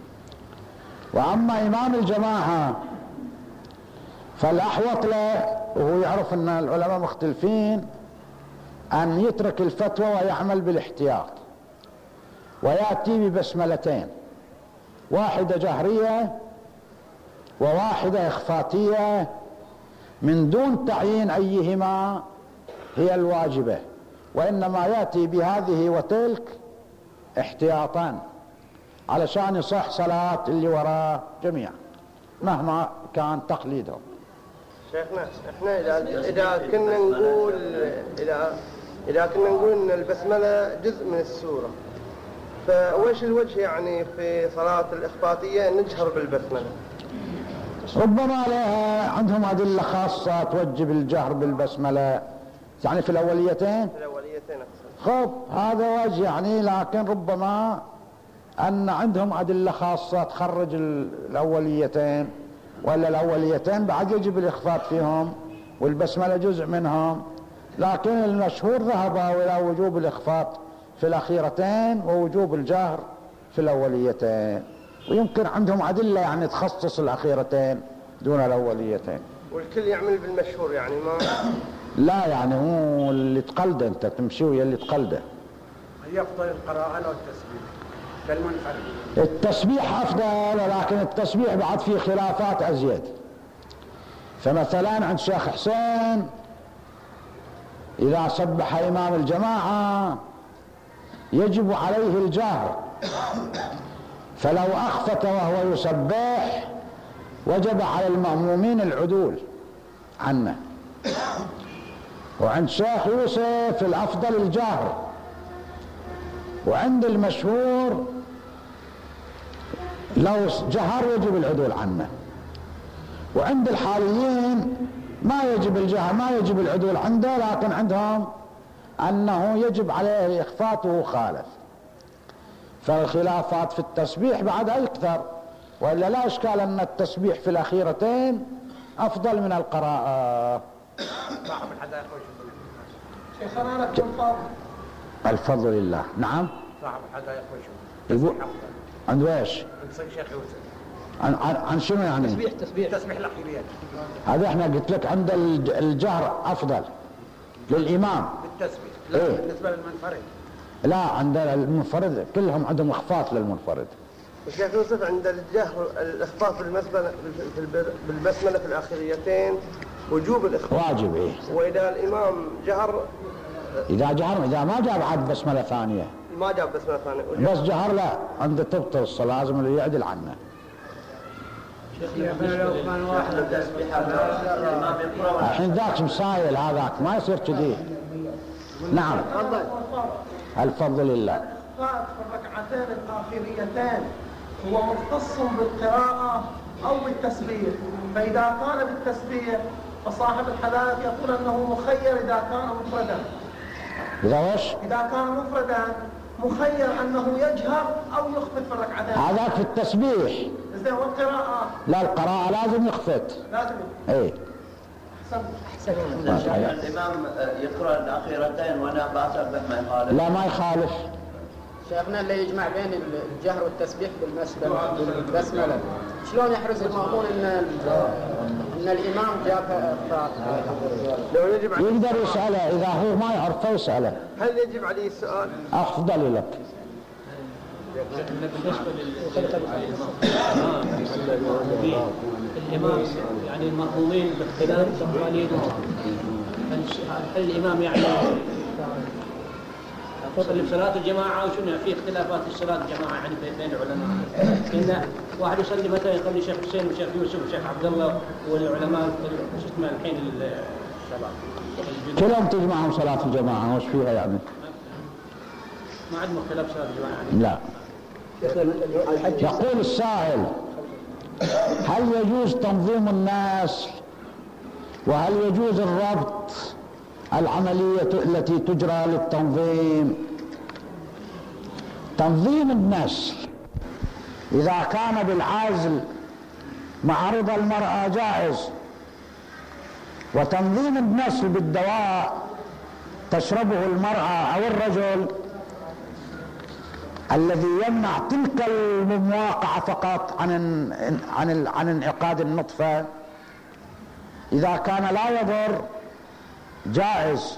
وأما إمام الجماعة فالأحوط له، وهو يعرف أن العلماء مختلفين، أن يترك الفتوى ويعمل بالاحتياط ويأتي ببسملتين، واحدة جهرية وواحدة إخفاتية من دون تعيين أيهما هي الواجبة، وإنما يأتي بهذه وتلك احتياطا علشان يصح صلاة اللي وراه جميعا مهما كان تقليدهم. شيخنا احنا إذا كنا نقول ان البسملة جزء من السورة، فوش الوجه يعني في صلاة الإخفاتية نجهر بالبسملة؟ ربما لها عندهم أدلة خاصة توجب الجهر بالبسملة، يعني في الأوليتين. خب هذا وجه يعني، لكن ربما أن عندهم أدلة خاصة تخرج الأوليتين، ولا الأوليتين بعد يجب الإخفاء فيهم والبسملة جزء منهم، لكن المشهور ذهبوا إلى وجوب الإخفاء في الأخيرتين ووجوب الجهر في الأوليتين، ويمكن عندهم أدلة يعني تخصص الأخيرتين دون الأوليتين. والكل يعمل بالمشهور يعني ما لا يعني هو اللي تقلده، أنت تمشي ويا اللي تقلده. يفضل القراءة أو التسبيح كالمنفرد؟ التسبيح أفضل، ولكن التسبيح بعد فيه خلافات أزيد. فمثلا عند شيخ حسين إذا سبح إمام الجماعة يجب عليه الجهر، فلو أخفت وهو يسبح وجب على المأمومين العدول عنه. وعند شيخ يوسف الأفضل الجهر، وعند المشهور لو جهر يجب العدول عنه، وعند الحاليين ما يجب الجهر ما يجب العدول عنده، لكن عندهم أنه يجب عليه الإخفاء وهو خالف. فالخلافات في التسبيح بعد أكثر، وإلا لا إشكال أن التسبيح في الأخيرتين أفضل من القراءة. شيخنا لك الفضل. الفضل لله. نعم. صاحب الحدائق وشو؟ عند ايش؟ عند شيخ يوسف. عن شنو يعني؟ تسبيح الأخيريات. هذا احنا قلت لك عند الجهر أفضل للإمام بالتسبيح. لا إيه؟ بالنسبة للمنفرد. لا عند المنفرد كلهم عندهم إخفاء للمنفرد. الشيخ يوسف عند الجهر الإخفاء بالبسملة في الأخيريتين وجوب الإخفاء واجب. إيه؟ وإذا الإمام جهر إذا ما جاب عاد بسملة ثانية، ما جاب بسملة ثانية بس جهر لا عنده تبطل الصلاة، لازم اللي يعدل عنه. الحين ذاك مسايل، هذاك ما يصير كذي. نعم. الفضل لله. في الركعتين الأخيريتين هو مختص بالقراءة أو بالتسبيح، فإذا كان بالتسبيح فصاحب الحدائق يقول أنه مخير إذا كان مفردا. إذا وش؟ إذا كان مفردا مخير أنه يجهر أو يخفت في الركعتين. هذاك في التسبيح. زين والقراءة؟ لا القراءة لازم يخفت. لازم. إيه. أحسن. الإمام يقرأ الأخيرتين وأنا بأسبح ما يخالف. لا ما يخالف. شيخنا اللي يجمع بين الجهر والتسبيح بالبسملة، شلون يحرز المأمون ان الامام جاب لو يجب عليه يقدر يسأله اذا هو ما يعرف يسأله. هل يجب عليه السؤال؟ افضل لك. الامام يعني المأمومين باختلاف تقاليدهم، هل الامام يعني اللي بصلاة الجماعة وشنو في اختلافات في صلاة الجماعة يعني بين العلماء، إن واحد يصلي مثلا يصلي شيخ حسين وشيخ يوسف وشيخ عبد الله والعلماء شو اسمه الحين الشباب كلهم تجمعهم صلاة الجماعة، وش فيها يعني؟ ما عندهم اختلاف صلاة الجماعة يعني. لا. يقول السائل: هل يجوز تنظيم الناس، وهل يجوز الربط العملية التي تجرى للتنظيم؟ تنظيم النسل إذا كان بالعزل مع رضا المرأة جائز، وتنظيم النسل بالدواء تشربه المرأة أو الرجل الذي يمنع تلك المواقعة فقط عن انعقاد النطفة، إذا كان لا يضر جائز.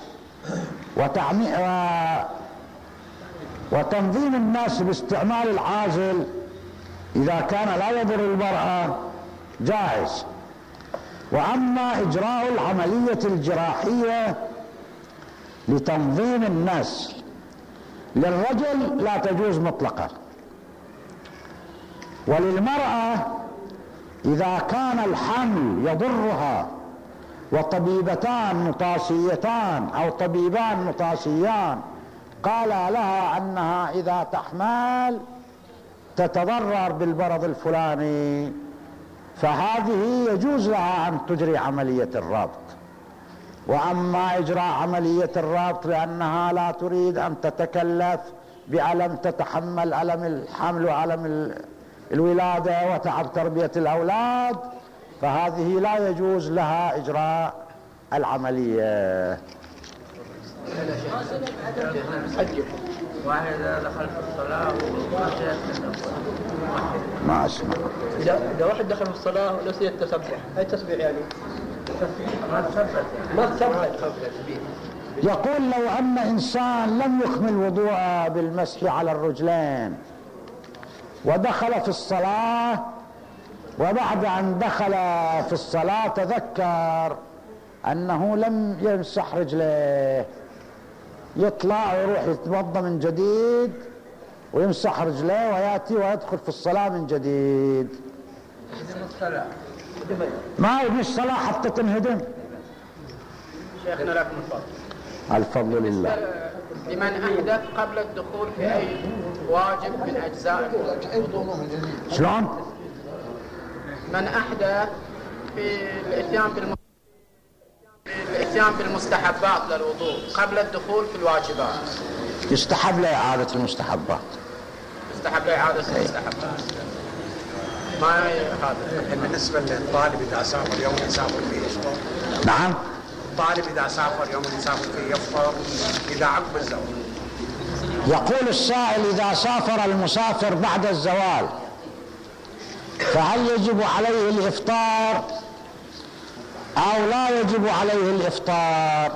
وتنظيم الناس باستعمال العازل إذا كان لا يضر المرأة جائز. وأما إجراء العملية الجراحية لتنظيم النسل للرجل لا تجوز مطلقا، وللمرأة إذا كان الحمل يضرها وطبيبتان مطاسيتان أو طبيبان مطاسيان قال لها أنها إذا تحمل تتضرر بالمرض الفلاني، فهذه يجوز لها أن تجري عملية الربط. وأما إجراء عملية الربط لأنها لا تريد أن تتكلف بألم تتحمل ألم الحمل وألم الولادة وتعب تربية الأولاد، فهذه لا يجوز لها إجراء العملية. واحد دخل في الصلاة ما أسمع. إذا واحد دخل في الصلاة ونسي التسبح، أي تسبيح يعني؟ ما تسبح. يقول لو أن إنسان لم يكمل وضوءه بالمسح على الرجلين ودخل في الصلاة، وبعد أن دخل في الصلاة تذكر أنه لم يمسح رجليه، يطلع ويروح يتوضأ من جديد ويمسح رجليه ويأتي ويدخل في الصلاة من جديد. ما يبني الصلاة حتى تنهدم. شيخنا لكم الفضل لله. لمن أحدث قبل الدخول في أي واجب من أجزاء الوضوء. شلون؟ من أحدث في الإتيان بالمستحبات للوضوء قبل الدخول في الواجبات يستحب له إعادة المستحبات. يستحب له إعادة المستحبات. ما هذا بالنسبة للطالب إذا سافر يوم يسافر فيه يفطر. نعم. الطالب إذا سافر يوم يسافر فيه يفطر إذا عقب الزوال. يقول السائل إذا سافر المسافر بعد الزوال فهل يجب عليه الإفطار أو لا يجب عليه الإفطار؟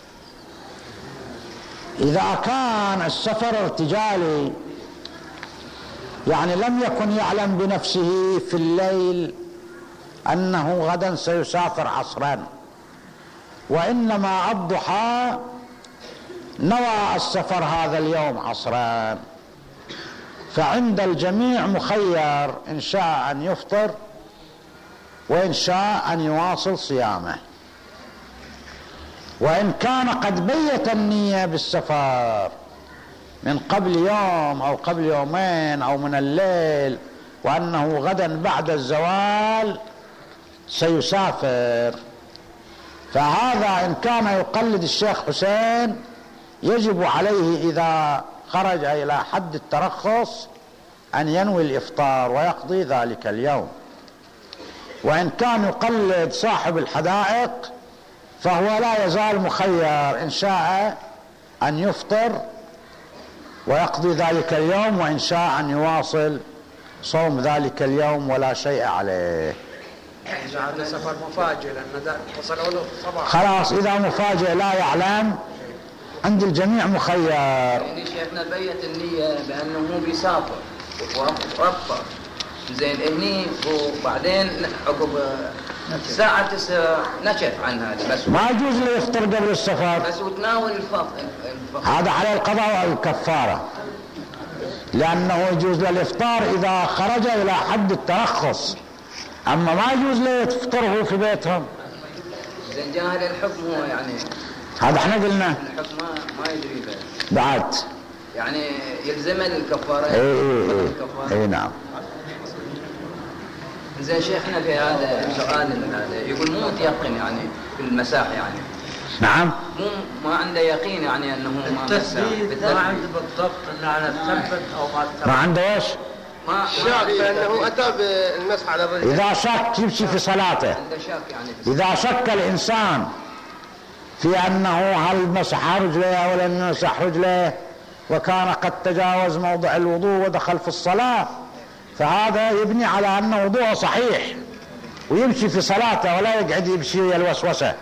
إذا كان السفر ارتجالي يعني لم يكن يعلم بنفسه في الليل أنه غدا سيسافر عصرا، وإنما الضحى نوى السفر هذا اليوم عصرا، فعند الجميع مخير إن شاء أن يفطر وإن شاء أن يواصل صيامه. وإن كان قد بيت النية بالسفر من قبل يوم أو قبل يومين أو من الليل وأنه غدا بعد الزوال سيسافر، فهذا إن كان يقلد الشيخ حسين يجب عليه إذا خرج إلى حد الترخص أن ينوي الإفطار ويقضي ذلك اليوم. وإن كان يقلد صاحب الحدائق فهو لا يزال مخير إن شاء أن يفطر ويقضي ذلك اليوم وإن شاء أن يواصل صوم ذلك اليوم ولا شيء عليه. إذا هذا سفر مفاجئ لأن وصلوا له الصباح. خلاص إذا مفاجئ لا يعلم عند الجميع مخير. يعني شيخنا بيت النية بأنه هو بيسافر وأفطر زين هني وبعدين عقب ساعة نشف عن هذا بس ما يجوز له يفطر قبل السفر بس وتناول الفطر هذا على القضاء والكفارة، لأنه يجوز له الإفطار إذا خرج إلى حد الترخص، أما ما يجوز له يفطره في بيتهم. زين جاهل الحكم هو يعني هذا احنا قلنا الحكم ما يدري به بعد يعني يلزم الكفارة. اي نعم. زين شيخنا في هذا السؤال هذا يقول مو متيقن يعني في المساح يعني. نعم. مو ما عنده يقين يعني انه ما مسح. ما عنده بالضبط انه انا ثبت او ما ثبت. ما عنده ايش؟ ما شاك بانه اتى بالمسح على الرجل. اذا شك يمشي في صلاته. عنده شك يعني اذا شك الانسان في انه هل مسح رجله او لم يمسح رجله وكان قد تجاوز موضع الوضوء ودخل في الصلاة فهذا يبني على أن وضوءه صحيح ويمشي في صلاته ولا يقعد يمشي الوسوسة.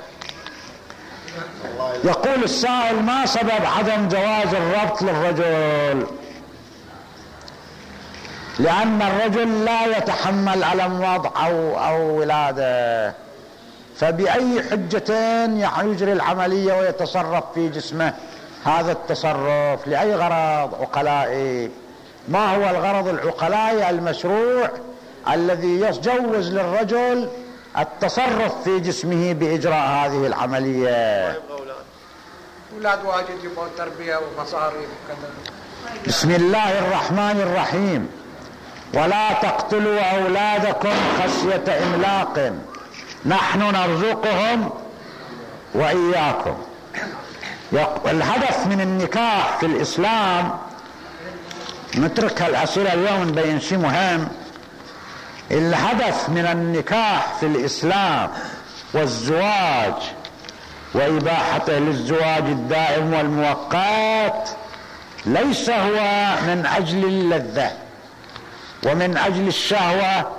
يقول السائل ما سبب عدم جواز الربط للرجل؟ لأن الرجل لا يتحمل ألم وضع أو ولادة، فبأي حجتين يجري العملية ويتصرف في جسمه هذا التصرف؟ لأي غرض عقلائي؟ ما هو الغرض العقلائي المشروع الذي يجوز للرجل التصرف في جسمه بإجراء هذه العملية؟ أولاد واجد يبغون تربية ومصاريف وكذا. بسم الله الرحمن الرحيم. ولا تقتلوا أولادكم خشية إملاق نحن نرزقهم وإياكم. الهدف من النكاح في الإسلام، نترك الأسئلة اليوم نبين شيء مهم. الهدف من النكاح في الإسلام والزواج وإباحته للزواج الدائم والمؤقت ليس هو من أجل اللذة ومن أجل الشهوة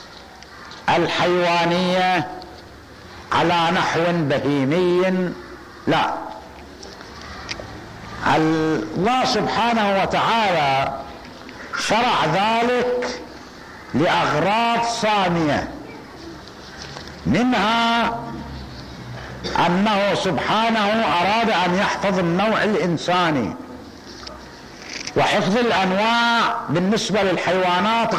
الحيوانية على نحو بهيمي، لا. الله سبحانه وتعالى شرع ذلك لأغراض سامية، منها أنه سبحانه أراد أن يحفظ النوع الإنساني، وحفظ الأنواع بالنسبة للحيوانات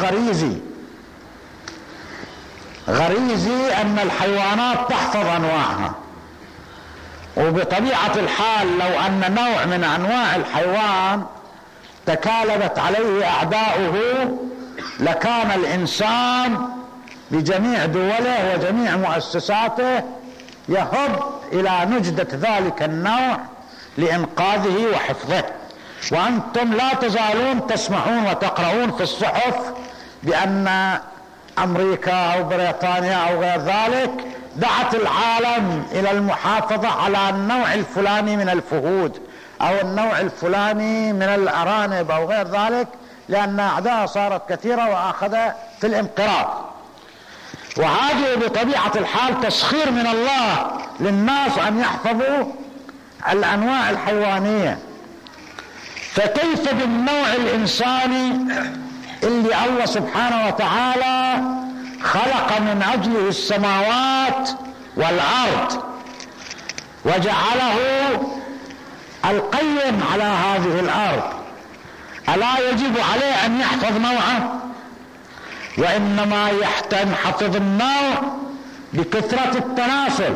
غريزي أن الحيوانات تحفظ أنواعها. وبطبيعة الحال لو أن نوع من أنواع الحيوان تكالبت عليه أعداؤه لكان الإنسان بجميع دوله وجميع مؤسساته يهب إلى نجدة ذلك النوع لإنقاذه وحفظه. وأنتم لا تزالون تسمعون وتقرؤون في الصحف بأن أمريكا أو بريطانيا أو غير ذلك دعت العالم إلى المحافظة على النوع الفلاني من الفهود أو النوع الفلاني من الأرانب أو غير ذلك، لأن أعداء صارت كثيرة وأخذ في الانقراض. وهذه بطبيعة الحال تسخير من الله للناس أن يحفظوا الأنواع الحيوانية. فكيف بالنوع الإنساني اللي الله سبحانه وتعالى خلق من أجله السماوات والأرض وجعله القيم على هذه الأرض؟ ألا يجب عليه أن يحفظ نوعه؟ وإنما يحفظ النوع بكثرة التناسل،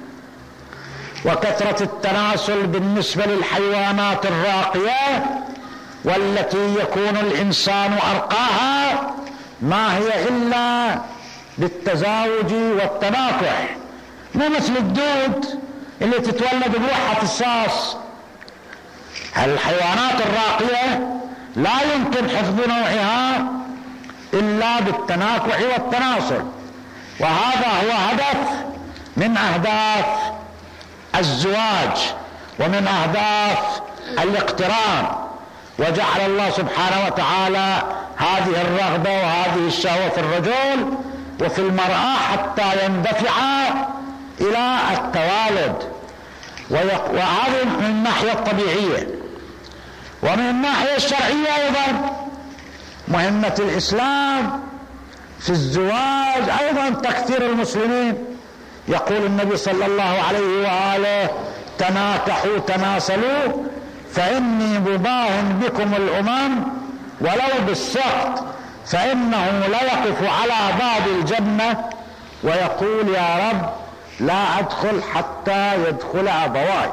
وكثرة التناسل بالنسبة للحيوانات الراقية والتي يكون الإنسان أرقاها ما هي إلا بالتزاوج والتناكح، مو مثل الدود اللي تتولد بروحها الصاص. الحيوانات الراقية لا يمكن حفظ نوعها إلا بالتناكح والتناسل، وهذا هو هدف من أهداف الزواج ومن أهداف الاقتران. وجعل الله سبحانه وتعالى هذه الرغبة وهذه الشهوة في الرجل وفي المرأة حتى يندفع إلى التوالد، وهذه من الناحية الطبيعية. ومن الناحية الشرعية أيضا مهمة الإسلام في الزواج أيضا تكثير المسلمين. يقول النبي صلى الله عليه وآله: تناكحوا تناسلوا فإني مباه بكم الأمم ولو بالسقط، فإنه ليقف على باب الجنة ويقول: يا رب لا أدخل حتى يدخل أبواي.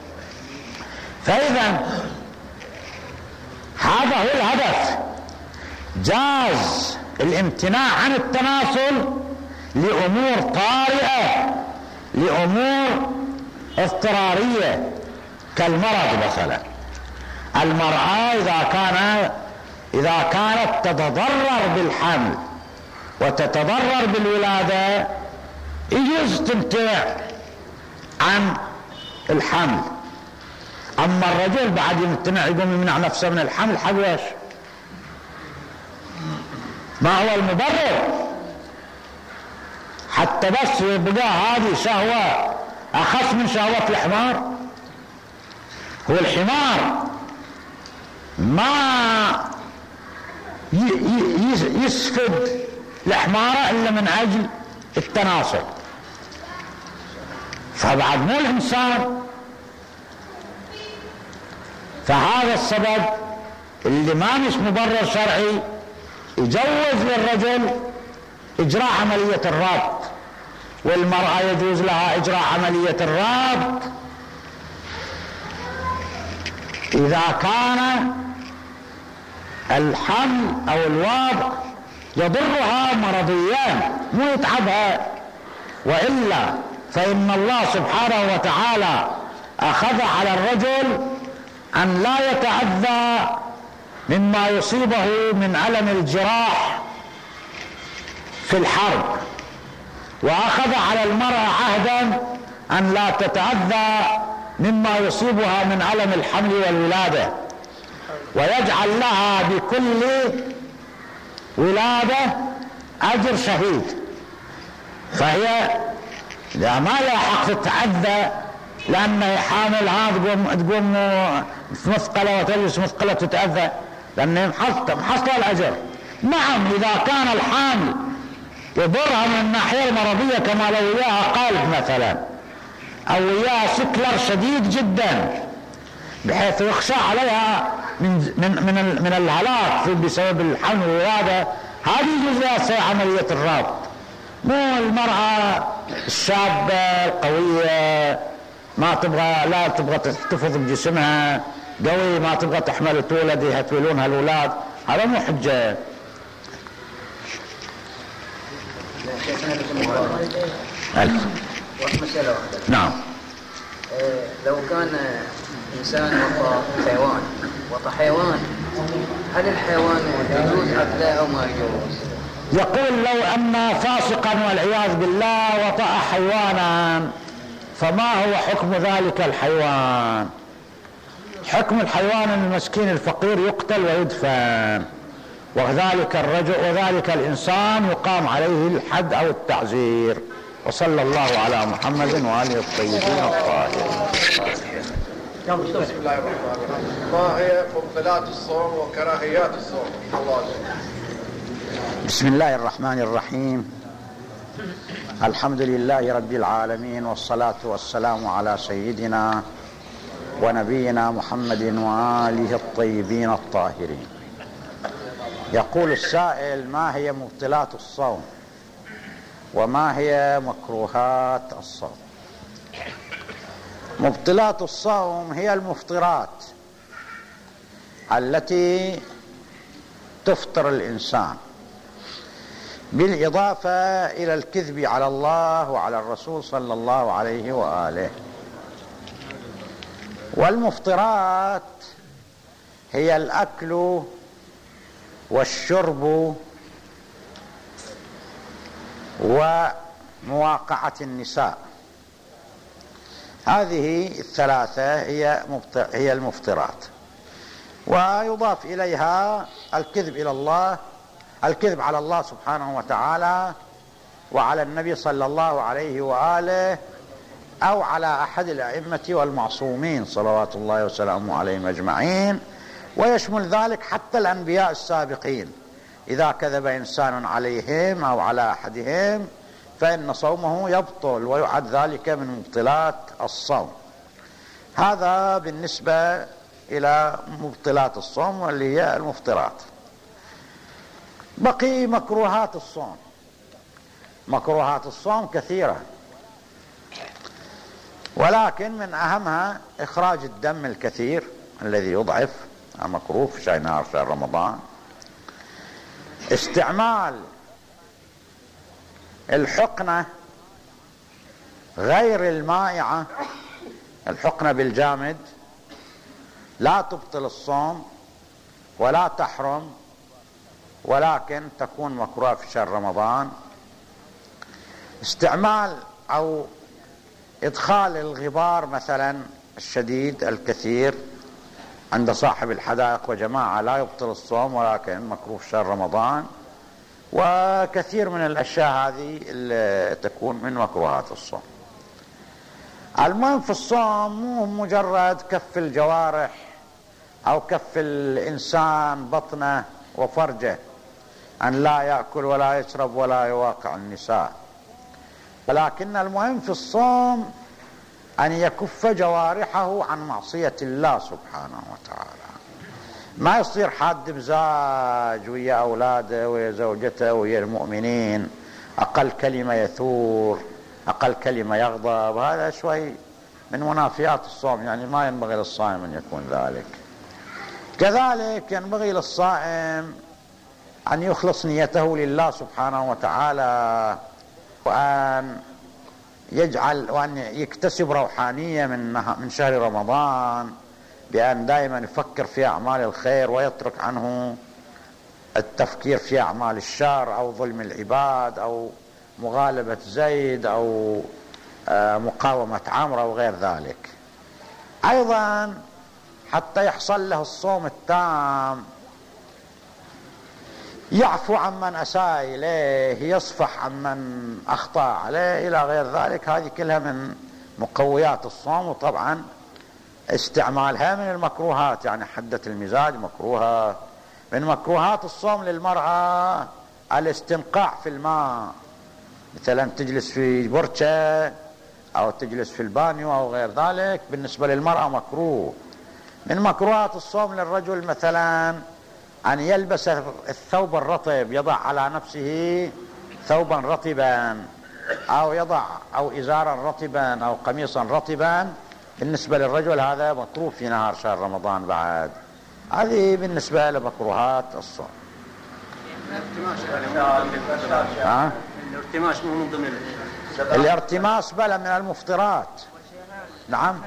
فإذا هذا هو الهدف. جاز الامتناع عن التناسل لأمور طارئة، لأمور اضطرارية كالمرض مثلا. المرأة إذا كانت تتضرر بالحمل وتتضرر بالولادة يجوز تمتنع عن الحمل. أما الرجل بعد يمتنع يقوم يمنع نفسه من الحمل حق ايش؟ ما هو المبرر؟ حتى بس يبقى هذه شهوة أخف من شهوة الحمار. هو الحمار ما يسفد الحمارة إلا من أجل التناسل. فبعد مو الإنسان. فهذا السبب اللي ما مش مبرر شرعي يجوز للرجل إجراء عملية الربط، والمرأة يجوز لها إجراء عملية الربط إذا كان الحمل أو الوضع يضرها مرضيا مو يتعبها، وإلا فإن الله سبحانه وتعالى أخذ على الرجل أن لا يتأذى مما يصيبه من ألم الجراح في الحرب، وأخذ على المرأة عهدا أن لا تتأذى مما يصيبها من ألم الحمل والولادة، ويجعل لها بكل ولادة أجر شهيد. فهي إذا ما لها حق تتأذى لأن حامل تقوم مثقلة وتجلس مثقلة تتأذى لأنه محصلة الأجر. نعم إذا كان الحامل يضرها من الناحية المرضية كما لو وياها قلب مثلا أو وياها سكلر شديد جدا بحيث يخشى عليها من الهلاك بسبب الحمل والولادة، هذه يجوز لها عملية الربط. مو المرأة الشابة القوية ما تبغى لا تبغى تحتفظ بجسمها قوي، ما تبغى تحمل وتولد يهتولونها الأولاد، هذا مو حجة. مسألة واحدة. نعم. لو كان إنسان وطأ حيوان، هل الحيوان يجوز أكله أو ما يجوز؟ يقول لو أن فاسقا والعياذ بالله وطأ حيوانا فما هو حكم ذلك الحيوان؟ حكم الحيوان المسكين الفقير يقتل ويدفن، وذلك الرجل وذلك الإنسان يقام عليه الحد أو التعزير. وصلى الله على محمد وآله الطيبين الطاهرين. بسم الله الرحمن الرحيم. ما هي مبطلات الصوم وكراهيات الصوم؟ بسم الله الرحمن الرحيم. الحمد لله رب العالمين، والصلاة والسلام على سيدنا ونبينا محمد وآله الطيبين الطاهرين. يقول السائل: ما هي مبطلات الصوم وما هي مكروهات الصوم؟ مبطلات الصوم هي المفطرات التي تفطر الإنسان، بالإضافة إلى الكذب على الله وعلى الرسول صلى الله عليه وآله. والمفطرات هي الأكل والشرب ومواقعة النساء، هذه الثلاثة هي المفطرات. ويضاف إليها الكذب إلى الله، الكذب على الله سبحانه وتعالى وعلى النبي صلى الله عليه وآله أو على أحد الأئمة والمعصومين صلوات الله وسلامه عليهم أجمعين. ويشمل ذلك حتى الأنبياء السابقين، إذا كذب إنسان عليهم أو على أحدهم فإن صومه يبطل، ويعد ذلك من مبطلات الصوم. هذا بالنسبة إلى مبطلات الصوم واللي هي المفطرات. بقي مكروهات الصوم. مكروهات الصوم كثيرة، ولكن من أهمها إخراج الدم الكثير الذي يضعف، مكروه في شهر رمضان. استعمال الحقنة غير المائعة، الحقنة بالجامد لا تبطل الصوم ولا تحرم، ولكن تكون مكروهة في شهر رمضان. استعمال أو إدخال الغبار مثلا الشديد الكثير عند صاحب الحدائق وجماعة لا يبطل الصوم ولكن مكروه في شهر رمضان. وكثير من الأشياء هذه اللي تكون من مكروهات الصوم. المهم في الصوم مو مجرد كف الجوارح أو كف الإنسان بطنه وفرجه، أن لا يأكل ولا يشرب ولا يواقع النساء. ولكن المهم في الصوم أن يكف جوارحه عن معصية الله سبحانه وتعالى، ما يصير حاد مزاج ويا أولاده ويا زوجته ويا المؤمنين، أقل كلمة يثور، أقل كلمة يغضب. هذا شوي من منافيات الصوم، يعني ما ينبغي للصائم أن يكون ذلك. كذلك ينبغي للصائم أن يخلص نيته لله سبحانه وتعالى، وأن يجعل وأن يكتسب روحانية من شهر رمضان، بأن دائما يفكر في أعمال الخير ويترك عنه التفكير في أعمال الشر أو ظلم العباد أو مغالبة زيد أو مقاومة عمرو أو غير ذلك. أيضا حتى يحصل له الصوم التام يعفو عمن أساء إليه، يصفح عمن أخطأ عليه إلى غير ذلك. هذه كلها من مقويات الصوم، وطبعا استعمالها من المكروهات، يعني حدة المزاج مكروهة. من مكروهات الصوم للمرأة الاستنقاع في الماء، مثلا تجلس في برشة أو تجلس في البانيو أو غير ذلك، بالنسبة للمرأة مكروه. من مكروهات الصوم للرجل مثلا أن يلبس الثوب الرطب، يضع على نفسه ثوبا رطبا أو يضع أو إزارا رطبا أو قميصا رطبا. بالنسبة للرجل هذا مكروه في نهار شهر رمضان بعد. هذه بالنسبة لمكروهات الصوم. الارتماس مو من ضمن الارتماس بلى من المفطرات. نعم.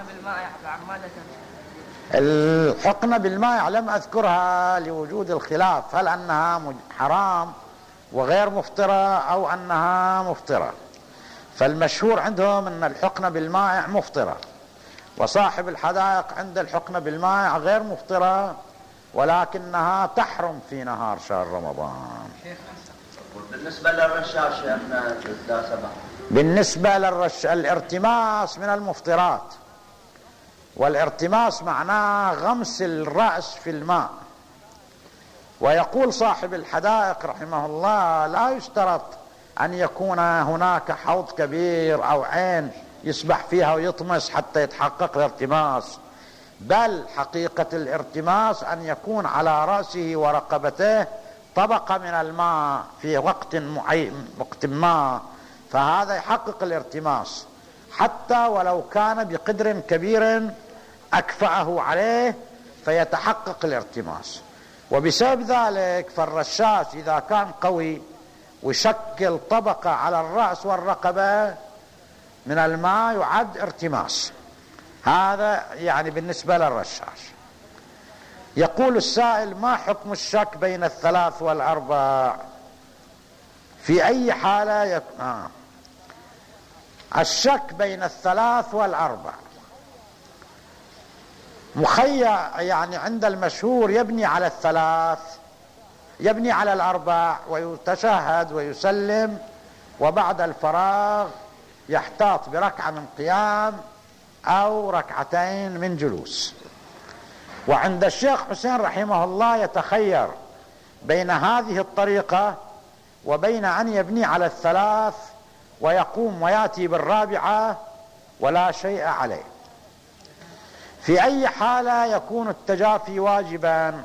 الحقنة بالماء لم أذكرها لوجود الخلاف، هل أنها حرام وغير مفطرة أو أنها مفطرة. فالمشهور عندهم أن الحقنة بالماء مفطرة، وصاحب الحدائق عند الحقنة بالماء غير مفطرة ولكنها تحرم في نهار شهر رمضان. بالنسبة للرشاش احنا بالنسبة الارتماس من المفطرات، والارتماس معناه غمس الرأس في الماء. ويقول صاحب الحدائق رحمه الله لا يشترط أن يكون هناك حوض كبير أو عين يسبح فيها ويطمس حتى يتحقق الارتماس، بل حقيقة الارتماس أن يكون على رأسه ورقبته طبقة من الماء في وقت ما، فهذا يحقق الارتماس، حتى ولو كان بقدر كبير أكفأه عليه فيتحقق الارتماس. وبسبب ذلك فالرشاش إذا كان قوي ويشكل طبقة على الرأس والرقبة من الماء يعد ارتماس. هذا يعني بالنسبة للرشاش. يقول السائل ما حكم الشك بين الثلاث والأربع؟ في أي حالة الشك بين الثلاث والأربع مخير، يعني عند المشهور يبني على الثلاث، يبني على الأربع ويتشهد ويسلم، وبعد الفراغ يحتاط بركعة من قيام أو ركعتين من جلوس. وعند الشيخ حسين رحمه الله يتخير بين هذه الطريقة وبين أن يبني على الثلاث ويقوم ويأتي بالرابعة ولا شيء عليه. في أي حالة يكون التجافي واجبا؟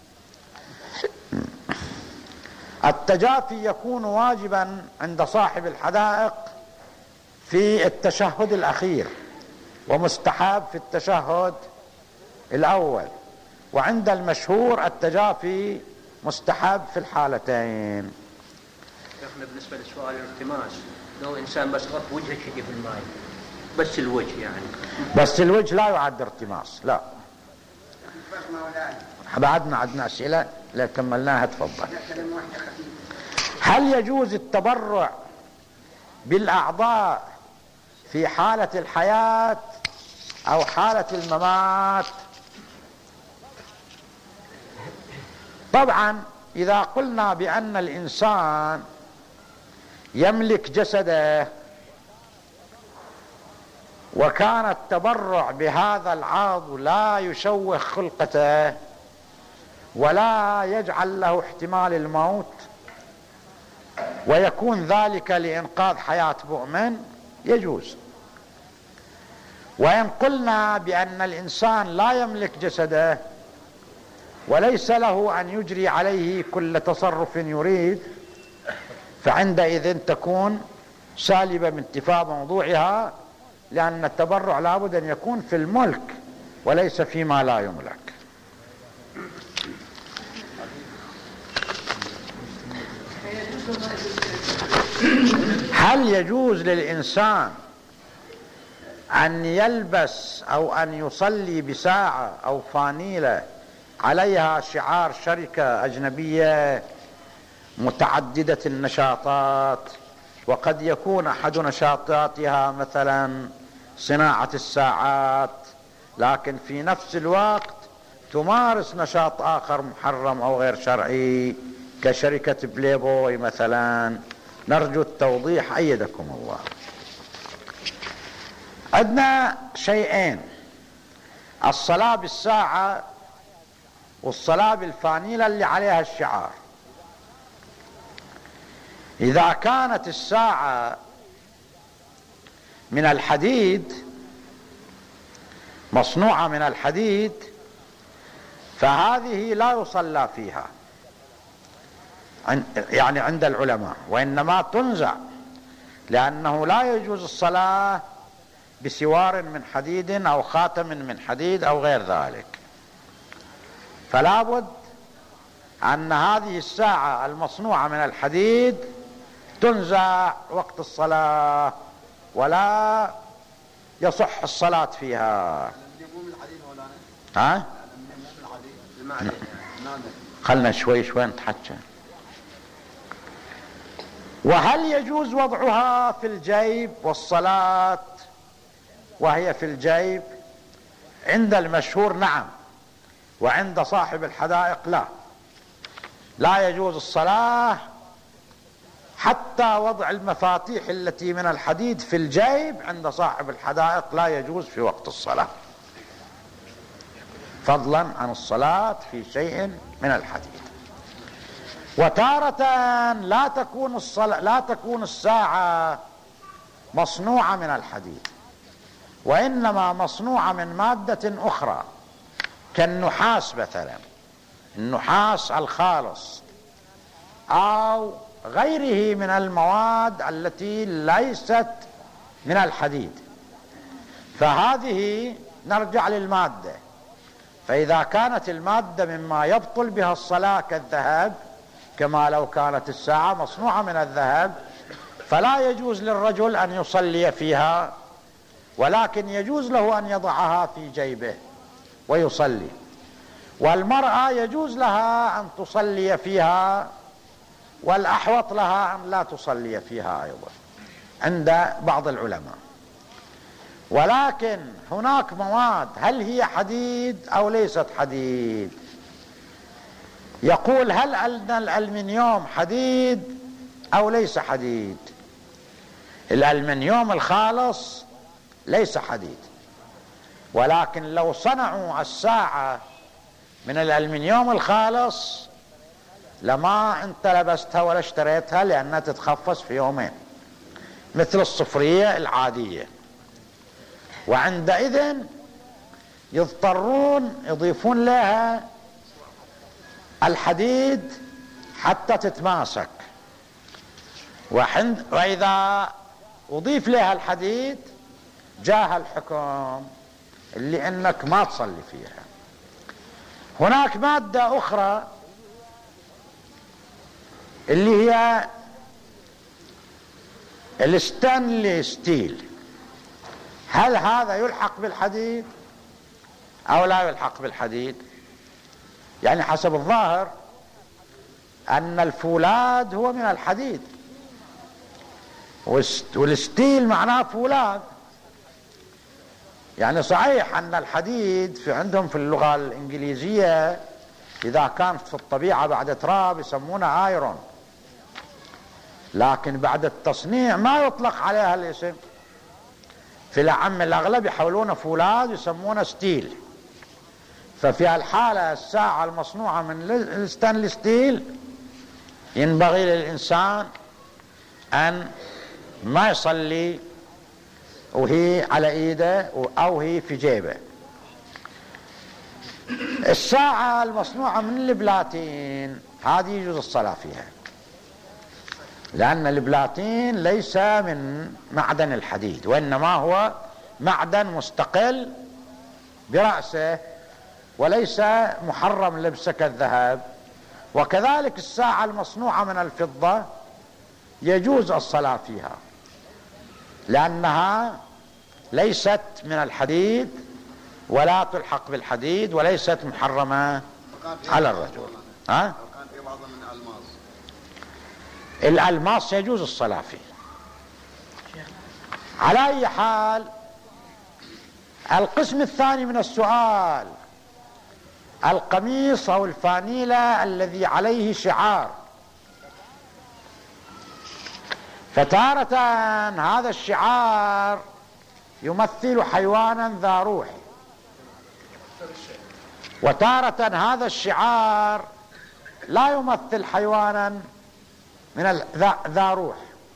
التجافي يكون واجبا عند صاحب الحدائق في التشهد الأخير، ومستحب في التشهد الأول، وعند المشهور التجافي مستحب في الحالتين. احنا بالنسبة لسؤال الالتماس، لو إنسان بس غط وجهه كذي في الماء، بس الوجه يعني، بس الوجه لا يعد ارتماس، لا. بعدنا عندنا أسئلة لا كملناها، تفضل. هل يجوز التبرع بالأعضاء في حالة الحياة أو حالة الممات؟ طبعا إذا قلنا بأن الإنسان يملك جسده وكان التبرع بهذا العضو لا يشوه خلقته ولا يجعل له احتمال الموت ويكون ذلك لإنقاذ حياة مؤمن يجوز. وإن قلنا بأن الإنسان لا يملك جسده وليس له أن يجري عليه كل تصرف يريد، فعندئذ تكون سالبة من انتفاء موضوعها، لأن التبرع لابد أن يكون في الملك وليس فيما لا يملك. هل يجوز للإنسان أن يلبس أو أن يصلي بساعة أو فانيلة عليها شعار شركة أجنبية متعددة النشاطات، وقد يكون أحد نشاطاتها مثلا صناعة الساعات، لكن في نفس الوقت تمارس نشاط آخر محرم أو غير شرعي كشركة بلايبوي مثلا؟ نرجو التوضيح أيدكم الله. عندنا شيئين: الصلاة بالساعة والصلاة بالفانيلة اللي عليها الشعار. إذا كانت الساعة من الحديد، مصنوعة من الحديد، فهذه لا يصلى فيها يعني عند العلماء، وإنما تنزع، لأنه لا يجوز الصلاة بسوار من حديد أو خاتم من حديد أو غير ذلك. فلا بد أن هذه الساعة المصنوعة من الحديد تنزع وقت الصلاة ولا يصح الصلاة فيها. ها؟ خلنا شوي نتحكى. وهل يجوز وضعها في الجيب والصلاة وهي في الجيب؟ عند المشهور نعم، وعند صاحب الحدائق لا يجوز الصلاة حتى وضع المفاتيح التي من الحديد في الجيب عند صاحب الحدائق لا يجوز في وقت الصلاة، فضلا عن الصلاة في شيء من الحديد. وتارة لا تكون الساعة مصنوعة من الحديد، وإنما مصنوعة من مادة أخرى كالنحاس مثلا، النحاس الخالص أو غيره من المواد التي ليست من الحديد، فهذه نرجع للمادة. فإذا كانت المادة مما يبطل بها الصلاة كالذهب، كما لو كانت الساعة مصنوعة من الذهب، فلا يجوز للرجل أن يصلي فيها، ولكن يجوز له أن يضعها في جيبه ويصلي. والمرأة يجوز لها أن تصلي فيها، والأحوط لها أن لا تصلي فيها أيضا عند بعض العلماء. ولكن هناك مواد هل هي حديد أو ليست حديد؟ يقول هل الألمنيوم حديد أو ليس حديد؟ الألمنيوم الخالص ليس حديد، ولكن لو صنعوا الساعة من الألمنيوم الخالص لما أنت لبستها ولا اشتريتها، لأنها تتخفص في يومين مثل الصفرية العادية، وعندئذ يضطرون يضيفون لها الحديد حتى تتماسك. وإذا أضيف لها الحديد جاء الحكم اللي أنك ما تصلي فيها. هناك مادة أخرى اللي هي الستانلي ستيل، هل هذا يلحق بالحديد أو لا يلحق بالحديد؟ يعني حسب الظاهر أن الفولاذ هو من الحديد، والستيل معناه فولاذ. يعني صحيح أن الحديد في عندهم في اللغة الإنجليزية إذا كانت في الطبيعة بعد تراب يسمونها ايرون، لكن بعد التصنيع ما يطلق عليها الاسم. في الأغلب يحولون فولاذ يسمونه ستيل. ففي الحالة الساعة المصنوعة من الستانلس ستيل ينبغي للإنسان أن ما يصلي وهي على إيده أو هي في جيبه. الساعة المصنوعة من البلاتين هذه يجوز الصلاة فيها، لأن البلاتين ليس من معدن الحديد، وإنما هو معدن مستقل برأسه وليس محرم لبسه كالذهب. وكذلك الساعة المصنوعة من الفضة يجوز الصلاة فيها، لأنها ليست من الحديد ولا تلحق بالحديد وليست محرمة على الرجل. ها؟ الألماس يجوز الصلاة فيه. على أي حال، القسم الثاني من السؤال القميص أو الفانيلة الذي عليه شعار، فتارة هذا الشعار يمثل حيوانا ذا روح، وتارة هذا الشعار لا يمثل حيوانا من ذا روح.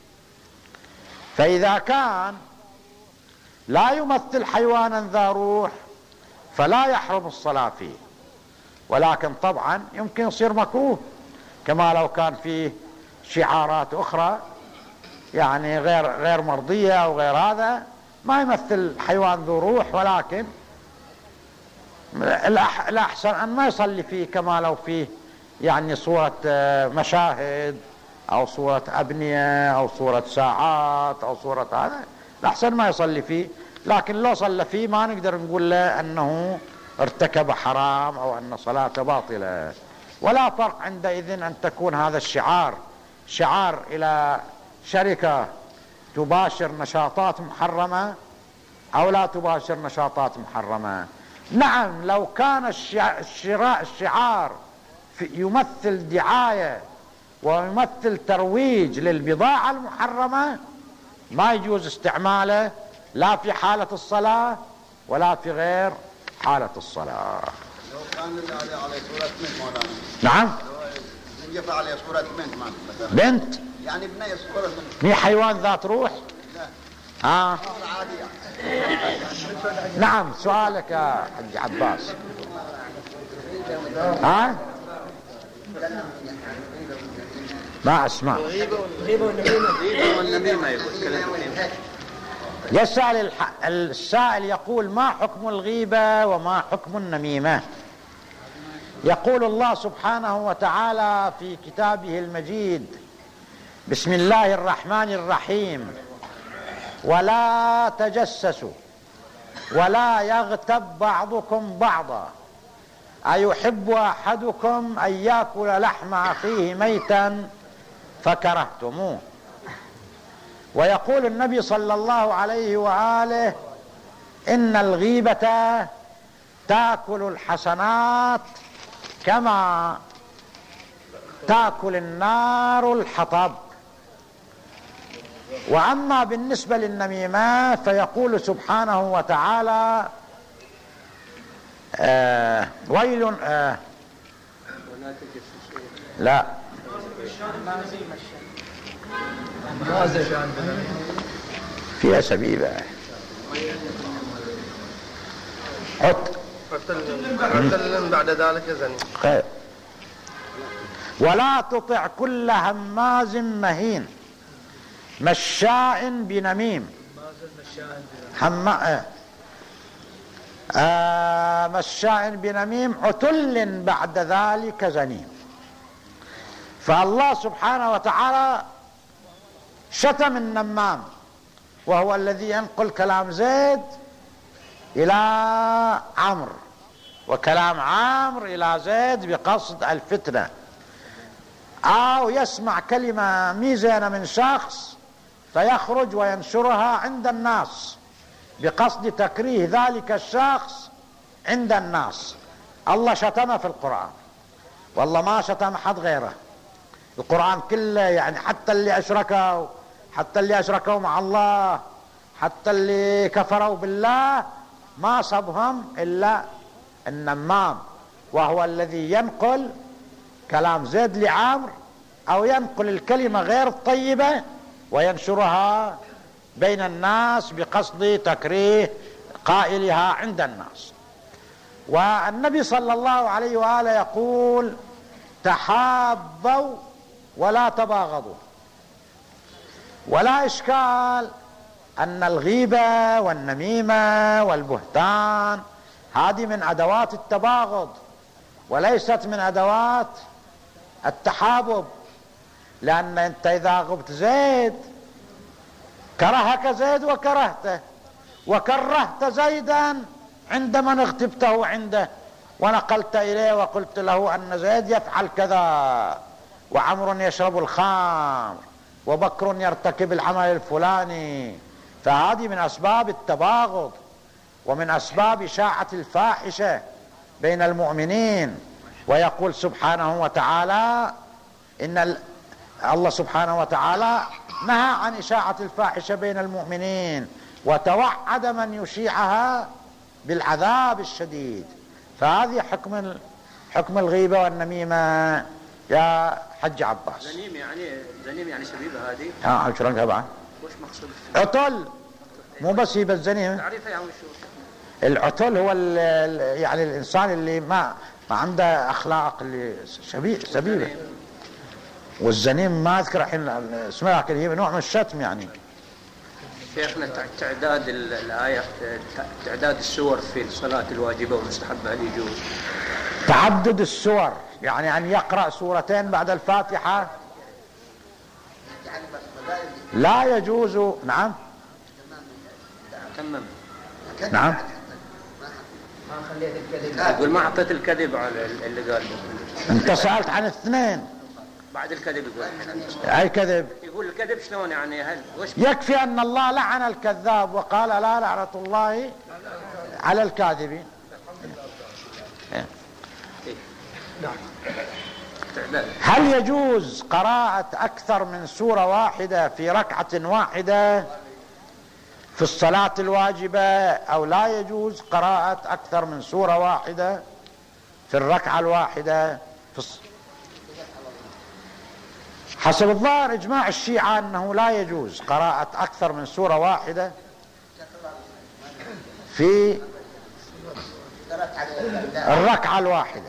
فإذا كان لا يمثل حيوانا ذا روح فلا يحرم الصلاة فيه، ولكن طبعا يمكن يصير مكروه، كما لو كان فيه شعارات أخرى يعني غير مرضية أو غير هذا، ما يمثل حيوان ذو روح، ولكن الأحسن أن ما يصلي فيه، كما لو فيه يعني صورة مشاهد أو صورة أبنية أو صورة ساعات أو صورة هذا، الأحسن ما يصلي فيه. لكن لو صلى فيه ما نقدر نقول له أنه ارتكب حرام أو أن صلاته باطلة. ولا فرق عندئذ أن تكون هذا الشعار شعار إلى شركة تباشر نشاطات محرمة أو لا تباشر نشاطات محرمة. نعم، لو كان الشعار يمثل دعاية ويمثل ترويج للبضاعة المحرمة ما يجوز استعماله لا في حالة الصلاة ولا في غير حالة الصلاة. لو كان على صورة بنت مولانا. نعم. لو ينفع على صورة بنت مثلا. بنت؟ يعني بنية صورة بنت. هي حيوان ذات روح؟ لا. نعم، سؤالك يا حج عباس. ما اسمع. يسأل السائل يقول: ما حكم الغيبة وما حكم النميمة؟ يقول الله سبحانه وتعالى في كتابه المجيد: بسم الله الرحمن الرحيم: ولا تجسسوا ولا يغتب بعضكم بعضا أيحب أحدكم أن يأكل لحم أخيه ميتا فكرهتموه. ويقول النبي صلى الله عليه وآله: إن الغيبة تأكل الحسنات كما تأكل النار الحطب. وأما بالنسبة للنميمة فيقول سبحانه وتعالى: ويل لا فيها سبيبة عتل بعد ذلك زني. خير. ولا تطع كل هماز مهين مشاء بنميم. مشاء بنميم عتل بعد ذلك زنيم. فالله سبحانه وتعالى شتم النمام، وهو الذي ينقل كلام زيد إلى عمرو وكلام عمرو إلى زيد بقصد الفتنة، أو يسمع كلمة ميزانة من شخص فيخرج وينشرها عند الناس بقصد تكريه ذلك الشخص عند الناس. الله شتمه في القرآن، والله ما شتم حد غيره. القرآن كله يعني حتى اللي أشركوا مع الله، حتى اللي كفروا بالله ما صبهم إلا النمام، وهو الذي ينقل كلام زيد لعمرو أو ينقل الكلمة غير الطيبة وينشرها بين الناس بقصد تكريه قائلها عند الناس. والنبي صلى الله عليه وآله يقول: تحابوا ولا تباغضوا. ولا إشكال أن الغيبة والنميمة والبهتان هذه من أدوات التباغض وليست من أدوات التحابب، لأن أنت إذا غبت زيد كرهك زيد وكرهته، وكرهت زيدا عندما اغتبته عنده ونقلت إليه وقلت له أن زيد يفعل كذا، وعمر يشرب الخمر، وبكر يرتكب العمل الفلاني. فهذه من أسباب التباغض ومن أسباب إشاعة الفاحشة بين المؤمنين. ويقول سبحانه وتعالى إن الله سبحانه وتعالى نهى عن إشاعة الفاحشة بين المؤمنين، وتوعد من يشيعها بالعذاب الشديد. فهذه حكم الغيبة والنميمة يا حج عباس. زنيم يعني شبيبة هذه. شلون طبعا. وش مقصود؟ عطل، مو بس يبقى الزنيم. تعريفه يعني شو؟ العطل هو يعني الإنسان اللي ما عنده أخلاق، اللي سبيبة. والزنيم ما أذكر الحين اسمها، لكن هي نوع من الشتم يعني. شيخنا تعداد الآية، تعداد السور في الصلاة الواجبة والمستحبة هل يجوز؟ تعدد السور يعني أن يقرأ سورتين بعد الفاتحة لا يجوز. نعم تمام. نعم. ما خليت الكذب. يقول ما حطيت الكذب على اللي قال. انت سألت عن الاثنين. بعد الكذب يقول. اي كذب؟ يقول الكذب شلون يعني؟ هل يكفي ان الله لعن الكذاب وقال لا لعنة الله على الكاذبين. هل يجوز قراءة أكثر من سورة واحدة في ركعة واحدة في الصلاة الواجبة، أو لا يجوز قراءة أكثر من سورة واحدة في الركعة الواحدة حسب الظاهر إجماع الشيعة أنه لا يجوز قراءة أكثر من سورة واحدة في الركعة الواحدة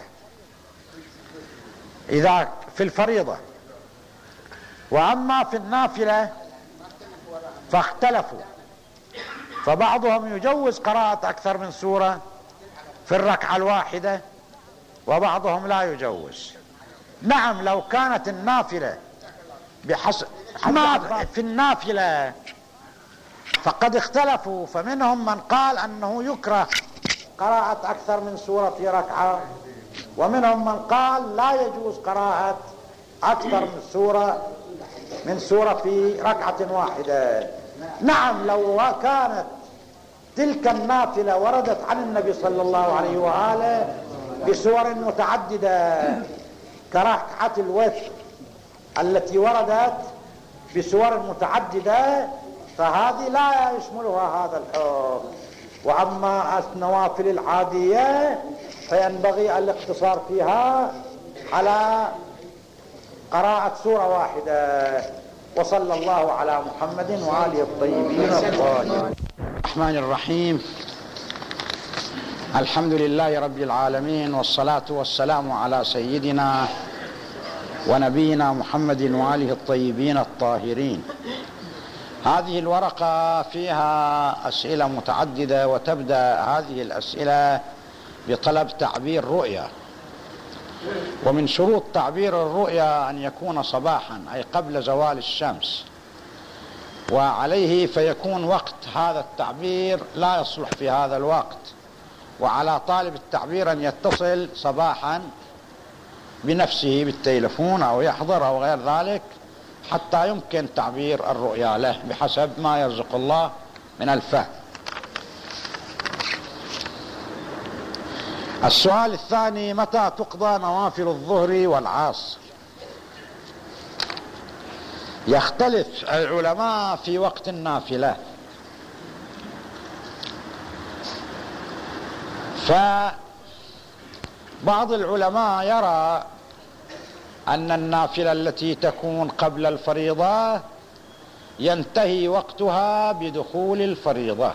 إذا في الفريضة. وأما في النافلة فاختلفوا، فبعضهم يجوز قراءة أكثر من سورة في الركعة الواحدة وبعضهم لا يجوز. نعم لو كانت النافلة بحسب في النافلة فقد اختلفوا، فمنهم من قال أنه يكره قراءة أكثر من سورة في ركعة، ومنهم من قال لا يجوز قراءة أكثر من سورة في ركعة واحدة. نعم لو كانت تلك النافلة وردت عن النبي صلى الله عليه وآله بسور متعددة كركعة الوتر التي وردت بسور متعددة فهذه لا يشملها هذا الحكم. وأما النوافل العادية فينبغي الاقتصار فيها على قراءة سورة واحدة. وصلى الله على محمد وآله الطيبين الطاهرين. الرحمن الرحيم. الحمد لله رب العالمين، والصلاة والسلام على سيدنا ونبينا محمد وآله الطيبين الطاهرين. هذه الورقة فيها أسئلة متعددة، وتبدأ هذه الأسئلة بطلب تعبير رؤية. ومن شروط تعبير الرؤيا أن يكون صباحا أي قبل زوال الشمس، وعليه فيكون وقت هذا التعبير لا يصلح في هذا الوقت، وعلى طالب التعبير أن يتصل صباحا بنفسه بالتليفون أو يحضر أو غير ذلك حتى يمكن تعبير الرؤيا له بحسب ما يرزق الله من الفهم. السؤال الثاني: متى تقضى نوافل الظهر والعصر؟ يختلف العلماء في وقت النافلة، بعض العلماء يرى أن النافلة التي تكون قبل الفريضة ينتهي وقتها بدخول الفريضة،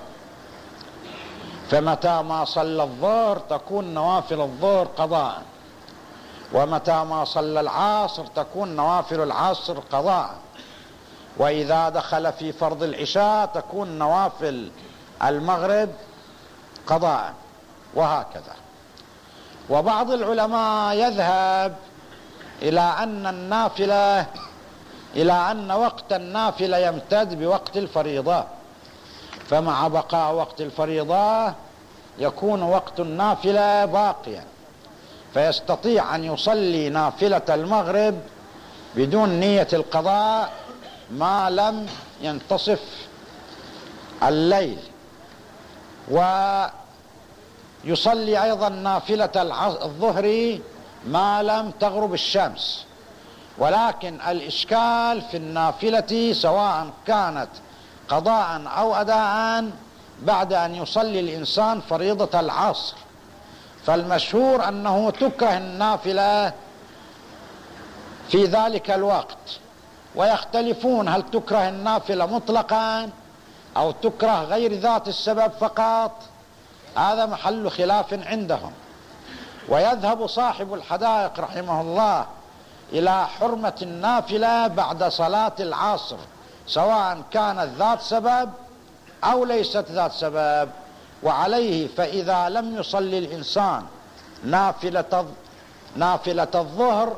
فمتى ما صلى الظهر تكون نوافل الظهر قضاء، ومتى ما صلى العصر تكون نوافل العصر قضاء، وإذا دخل في فرض العشاء تكون نوافل المغرب قضاء، وهكذا. وبعض العلماء يذهب إلى أن وقت النافلة يمتد بوقت الفريضة، فمع بقاء وقت الفريضة يكون وقت النافلة باقيا، فيستطيع أن يصلي نافلة المغرب بدون نية القضاء ما لم ينتصف الليل، ويصلي أيضا نافلة الظهر ما لم تغرب الشمس. ولكن الإشكال في النافلة سواء كانت قضاء أو أداء بعد أن يصلي الإنسان فريضة العصر، فالمشهور أنه تكره النافلة في ذلك الوقت، ويختلفون هل تكره النافلة مطلقا أو تكره غير ذات السبب فقط، هذا محل خلاف عندهم. ويذهب صاحب الحدائق رحمه الله إلى حرمة النافلة بعد صلاة العصر سواء كانت ذات سبب أو ليست ذات سبب، وعليه فإذا لم يصلي الإنسان نافلة الظهر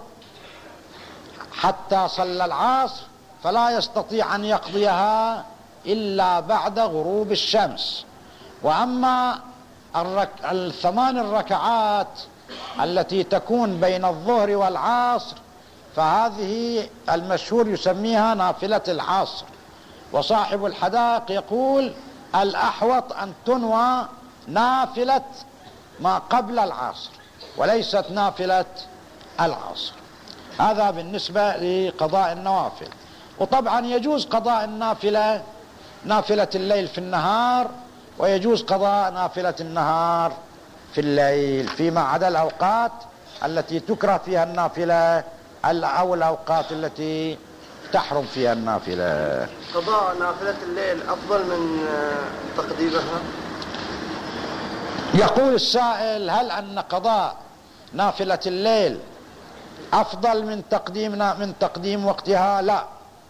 حتى صلى العصر فلا يستطيع أن يقضيها إلا بعد غروب الشمس. وأما الثمان الركعات التي تكون بين الظهر والعصر فهذه المشهور يسميها نافلة العصر، وصاحب الحدائق يقول الأحوط أن تنوى نافلة ما قبل العصر وليست نافلة العصر. هذا بالنسبة لقضاء النوافل. وطبعا يجوز قضاء نافلة الليل في النهار، ويجوز قضاء نافلة النهار في الليل فيما عدا الأوقات التي تكره فيها النافلة أو الأوقات التي تحرم فيها النافلة. قضاء نافلة الليل أفضل من تقديمها؟ يقول السائل هل أن قضاء نافلة الليل أفضل من تقديم وقتها؟ لا،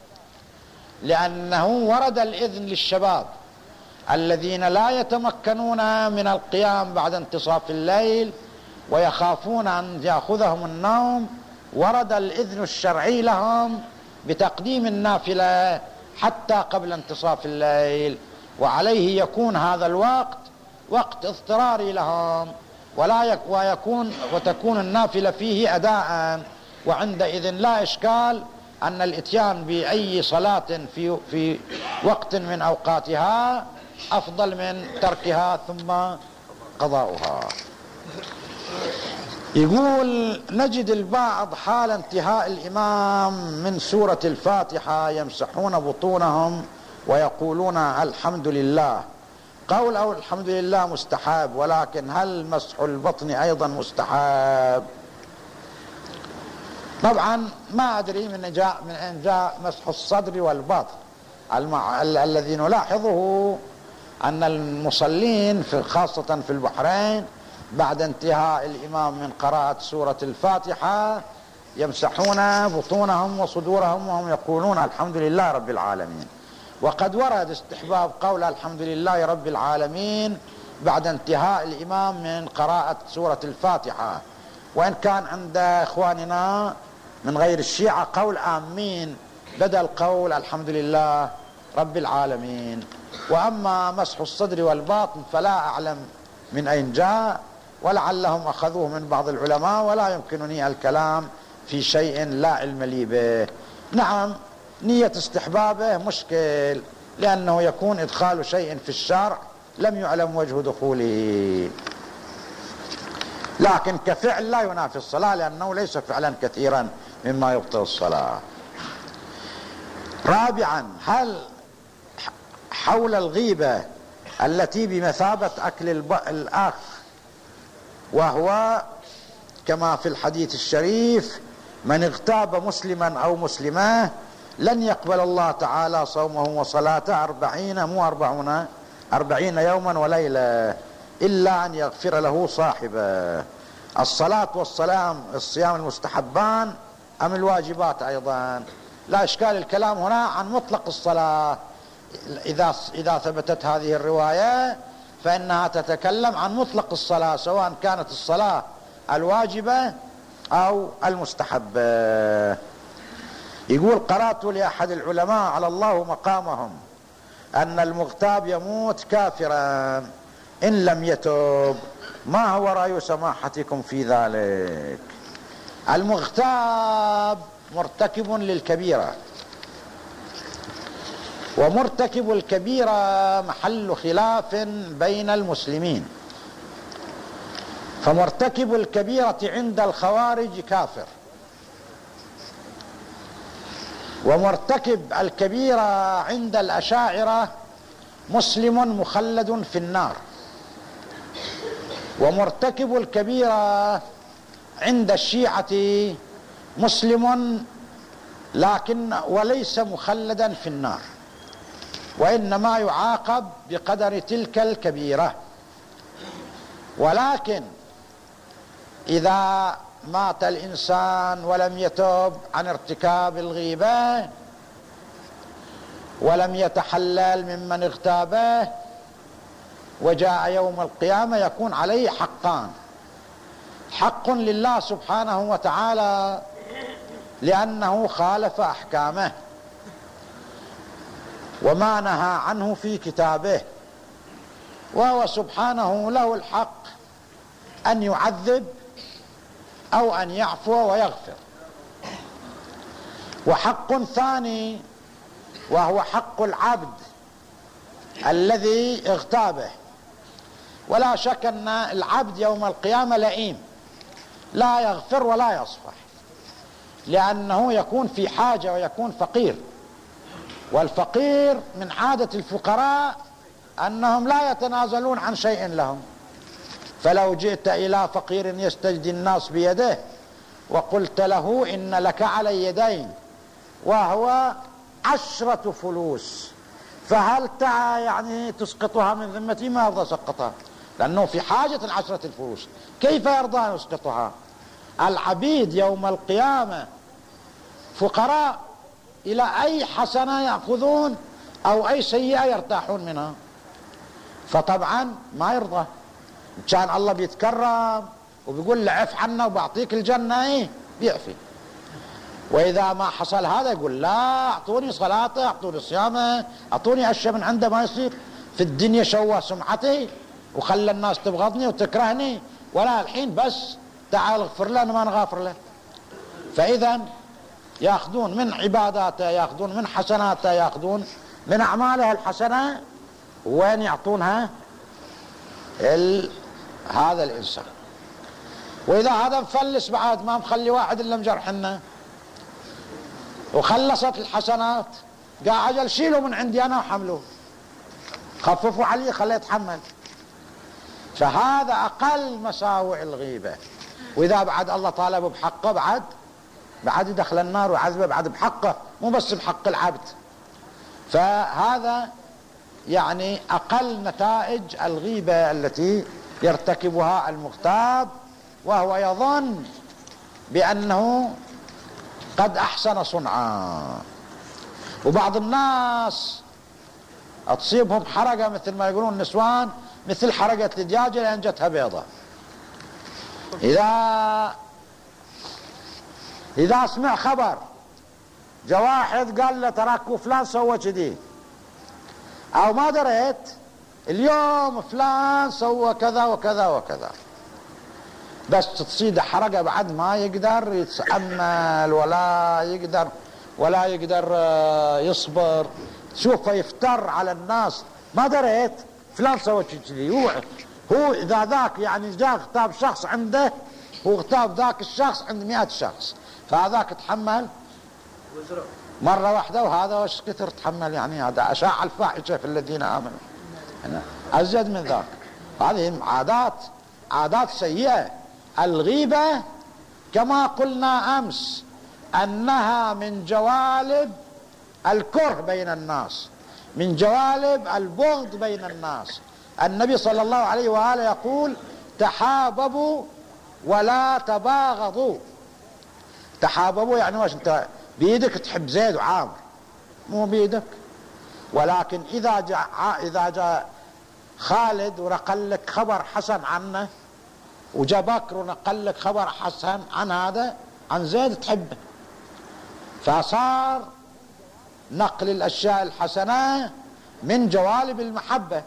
لأنه ورد الإذن للشباب الذين لا يتمكنون من القيام بعد انتصاف الليل ويخافون أن يأخذهم النوم، ورد الإذن الشرعي لهم بتقديم النافلة حتى قبل انتصاف الليل، وعليه يكون هذا الوقت وقت اضطراري لهم وتكون النافلة فيه أداء، وعندئذ لا إشكال أن الإتيان بأي صلاة في وقت من أوقاتها أفضل من تركها ثم قضاؤها. يقول نجد البعض حال انتهاء الإمام من سورة الفاتحة يمسحون بطونهم ويقولون الحمد لله. قول أو الحمد لله مستحب، ولكن هل مسح البطن أيضا مستحب؟ طبعا ما أدري من أين جاء مسح الصدر والبطن. الذي نلاحظه أن المصلين خاصة في البحرين بعد انتهاء الإمام من قراءة سورة الفاتحة يمسحون بطونهم وصدورهم وهم يقولون الحمد لله رب العالمين. وقد ورد استحباب قول الحمد لله رب العالمين بعد انتهاء الإمام من قراءة سورة الفاتحة، وإن كان عند إخواننا من غير الشيعة قول آمين بدل قول الحمد لله رب العالمين. وأما مسح الصدر والباطن فلا أعلم من أين جاء، ولعلهم أخذوه من بعض العلماء، ولا يمكنني الكلام في شيء لا علم لي به. نعم نية استحبابه مشكل، لأنه يكون إدخال شيء في الشرع لم يعلم وجه دخوله، لكن كفعل لا ينافي الصلاة لأنه ليس فعلا كثيرا مما يبطل الصلاة. رابعا، هل حول الغيبة التي بمثابة أكل الأخ وهو كما في الحديث الشريف: من اغتاب مسلما أو مسلمة لن يقبل الله تعالى صومه وصلاته 40 يوما وليلة إلا أن يغفر له صاحبه. الصلاة والسلام الصيام المستحبان أم الواجبات أيضا؟ لا إشكال، الكلام هنا عن مطلق الصلاة. إذا ثبتت هذه الرواية فإنها تتكلم عن مطلق الصلاة، سواء كانت الصلاة الواجبة أو المستحبة. يقول: قرأت لأحد العلماء على الله مقامهم أن المغتاب يموت كافرا إن لم يتوب، ما هو رأي سماحتكم في ذلك؟ المغتاب مرتكب للكبيرة، ومرتكب الكبيرة محل خلاف بين المسلمين، فمرتكب الكبيرة عند الخوارج كافر، ومرتكب الكبيرة عند الأشاعرة مسلم مخلد في النار، ومرتكب الكبيرة عند الشيعة مسلم لكن وليس مخلدا في النار، وإنما يعاقب بقدر تلك الكبيرة. ولكن إذا مات الإنسان ولم يتوب عن ارتكاب الغيبة ولم يتحلل ممن اغتابه وجاء يوم القيامة يكون عليه حقان: حق لله سبحانه وتعالى لأنه خالف أحكامه وما نهى عنه في كتابه، وهو سبحانه له الحق أن يعذب أو أن يعفو ويغفر. وحق ثاني وهو حق العبد الذي اغتابه، ولا شك أن العبد يوم القيامة لئيم لا يغفر ولا يصفح، لأنه يكون في حاجة ويكون فقير، والفقير من عادة الفقراء أنهم لا يتنازلون عن شيء لهم. فلو جئت إلى فقير يستجدي الناس بيده وقلت له إن لك علي يدين وهو 10 فلوس، فهل يعني تسقطها من ذمتي؟ ما يرضى سقطها، لأنه في حاجة 10 الفلوس، كيف يرضى أن يسقطها؟ العبيد يوم القيامة فقراء، إلى أي حسنة يأخذون أو أي سيئة يرتاحون منها، فطبعا ما يرضى. كان الله بيتكرم وبيقول لعف عنا وبعطيك الجنة، ايه بيعفي. وإذا ما حصل هذا يقول لا، أعطوني صلاته، أعطوني صيامه، أعطوني أشياء من عنده ما يصير. في الدنيا شوه سمعتي وخلى الناس تبغضني وتكرهني، ولا الحين بس تعال اغفر له ما نغافر له. فإذا يأخذون من عباداته، يأخذون من حسناته، يأخذون من أعماله الحسنة، وين يعطونها؟ هذا الإنسان. وإذا هذا مفلس بعد ما مخلي واحد إلا مجرحنا وخلصت الحسنات، قال عجل شيلوا من عندي أنا وحملوه، خففوا عليه خليه يتحمل. فهذا أقل مساوئ الغيبة. وإذا بعد الله طالب بحقه بعد يدخل النار وعذبه بعد بحقه، مو بس بحق العبد. فهذا يعني أقل نتائج الغيبة التي يرتكبها المغتاب، وهو يظن بأنه قد أحسن صنعا. وبعض الناس تصيبهم حرقة مثل ما يقولون النسوان، مثل حرقة الدجاجة لأن جتها بيضة. إذا سمع خبر جاء واحد قال له تراك فلان سوى كذي، أو ما دريت اليوم فلان سوى كذا وكذا وكذا، بس تصيد حرقة بعد ما يقدر يتأمل ولا يقدر يصبر، شوفه يفتر على الناس. ما دريت فلان سوى كذي، هو إذا ذاك يعني جاء اغتاب شخص عنده، هو اغتاب ذاك الشخص عند 100 شخص، فهذاك تحمل مرة واحدة، وهذا وش كثر تحمل، يعني هذا أشاع الفاحشة في الذين آمنوا أزيد من ذاك. هذه عادات سيئة. الغيبة كما قلنا أمس أنها من جوالب الكره بين الناس، من جوالب البغض بين الناس. النبي صلى الله عليه وآله يقول تحاببوا ولا تباغضوا. تحاببوا يعني واش؟ انت بيدك تحب زيد وعامر، مو بيدك. ولكن إذا جاء خالد ونقل لك خبر حسن عنه، وجاء بكر ونقل لك خبر حسن عن هذا عن زيد، تحبه. فصار نقل الأشياء الحسنة من جوالب المحبة،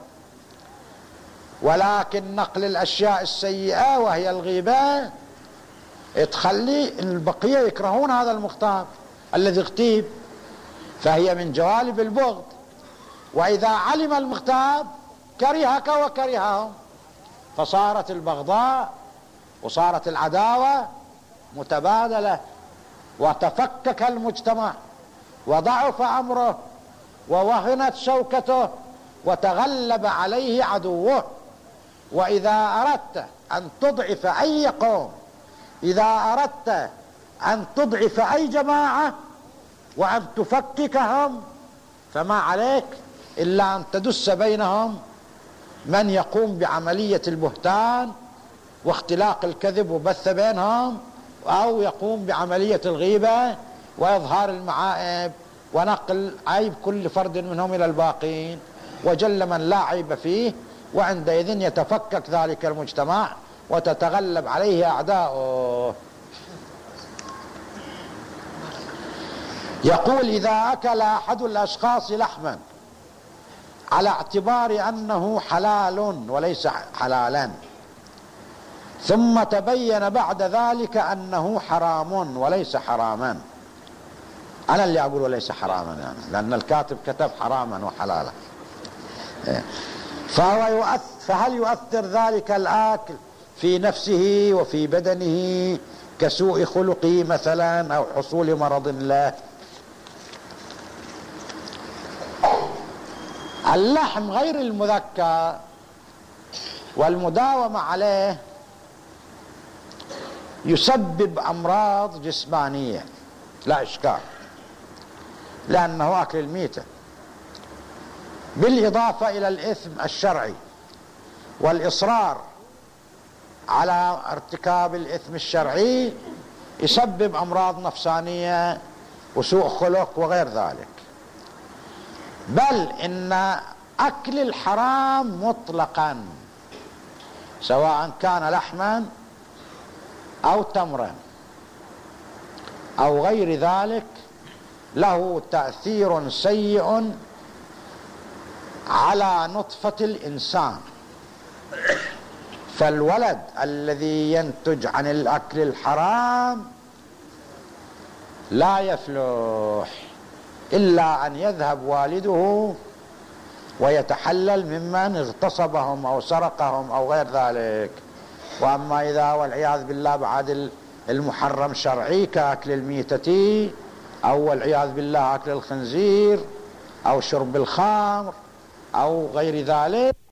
ولكن نقل الأشياء السيئة وهي الغيبة تخلي البقية يكرهون هذا المغتاب الذي اغتيب، فهي من جوالب البغض. وإذا علم المغتاب كرهك وكرههم، فصارت البغضاء وصارت العداوة متبادلة، وتفكك المجتمع وضعف أمره ووهنت شوكته وتغلب عليه عدوه. وإذا أردت أن تضعف أي قوم، إذا أردت أن تضعف أي جماعة وأن تفككهم، فما عليك إلا أن تدس بينهم من يقوم بعملية البهتان واختلاق الكذب وبث بينهم، أو يقوم بعملية الغيبة وإظهار المعائب ونقل عيب كل فرد منهم إلى الباقين، وجل من لا عيب فيه. وعندئذ يتفكك ذلك المجتمع وتتغلب عليه أعداؤه. يقول إذا أكل أحد الأشخاص لحما على اعتبار أنه حلال وليس حلالا، ثم تبين بعد ذلك أنه حرام وليس حراما، أنا اللي أقول وليس حراما يعني، لأن الكاتب كتب حراما وحلالا. فهل يؤثر ذلك الآكل في نفسه وفي بدنه كسوء خلقه مثلا أو حصول مرض له؟ اللحم غير المذكى والمداومة عليه يسبب أمراض جسمانية لا إشكال، لأنه أكل الميتة، بالإضافة إلى الإثم الشرعي والإصرار على ارتكاب الإثم الشرعي يسبب أمراض نفسانية وسوء خلق وغير ذلك. بل إن أكل الحرام مطلقا سواء كان لحما أو تمرا أو غير ذلك له تأثير سيء على نطفة الإنسان. فالولد الذي ينتج عن الأكل الحرام لا يفلح إلا أن يذهب والده ويتحلل ممن اغتصبهم أو سرقهم أو غير ذلك. وأما إذا والعياذ بالله بعد المحرم شرعي كأكل الميتة أو والعياذ بالله أكل الخنزير أو شرب الخمر أو غير ذلك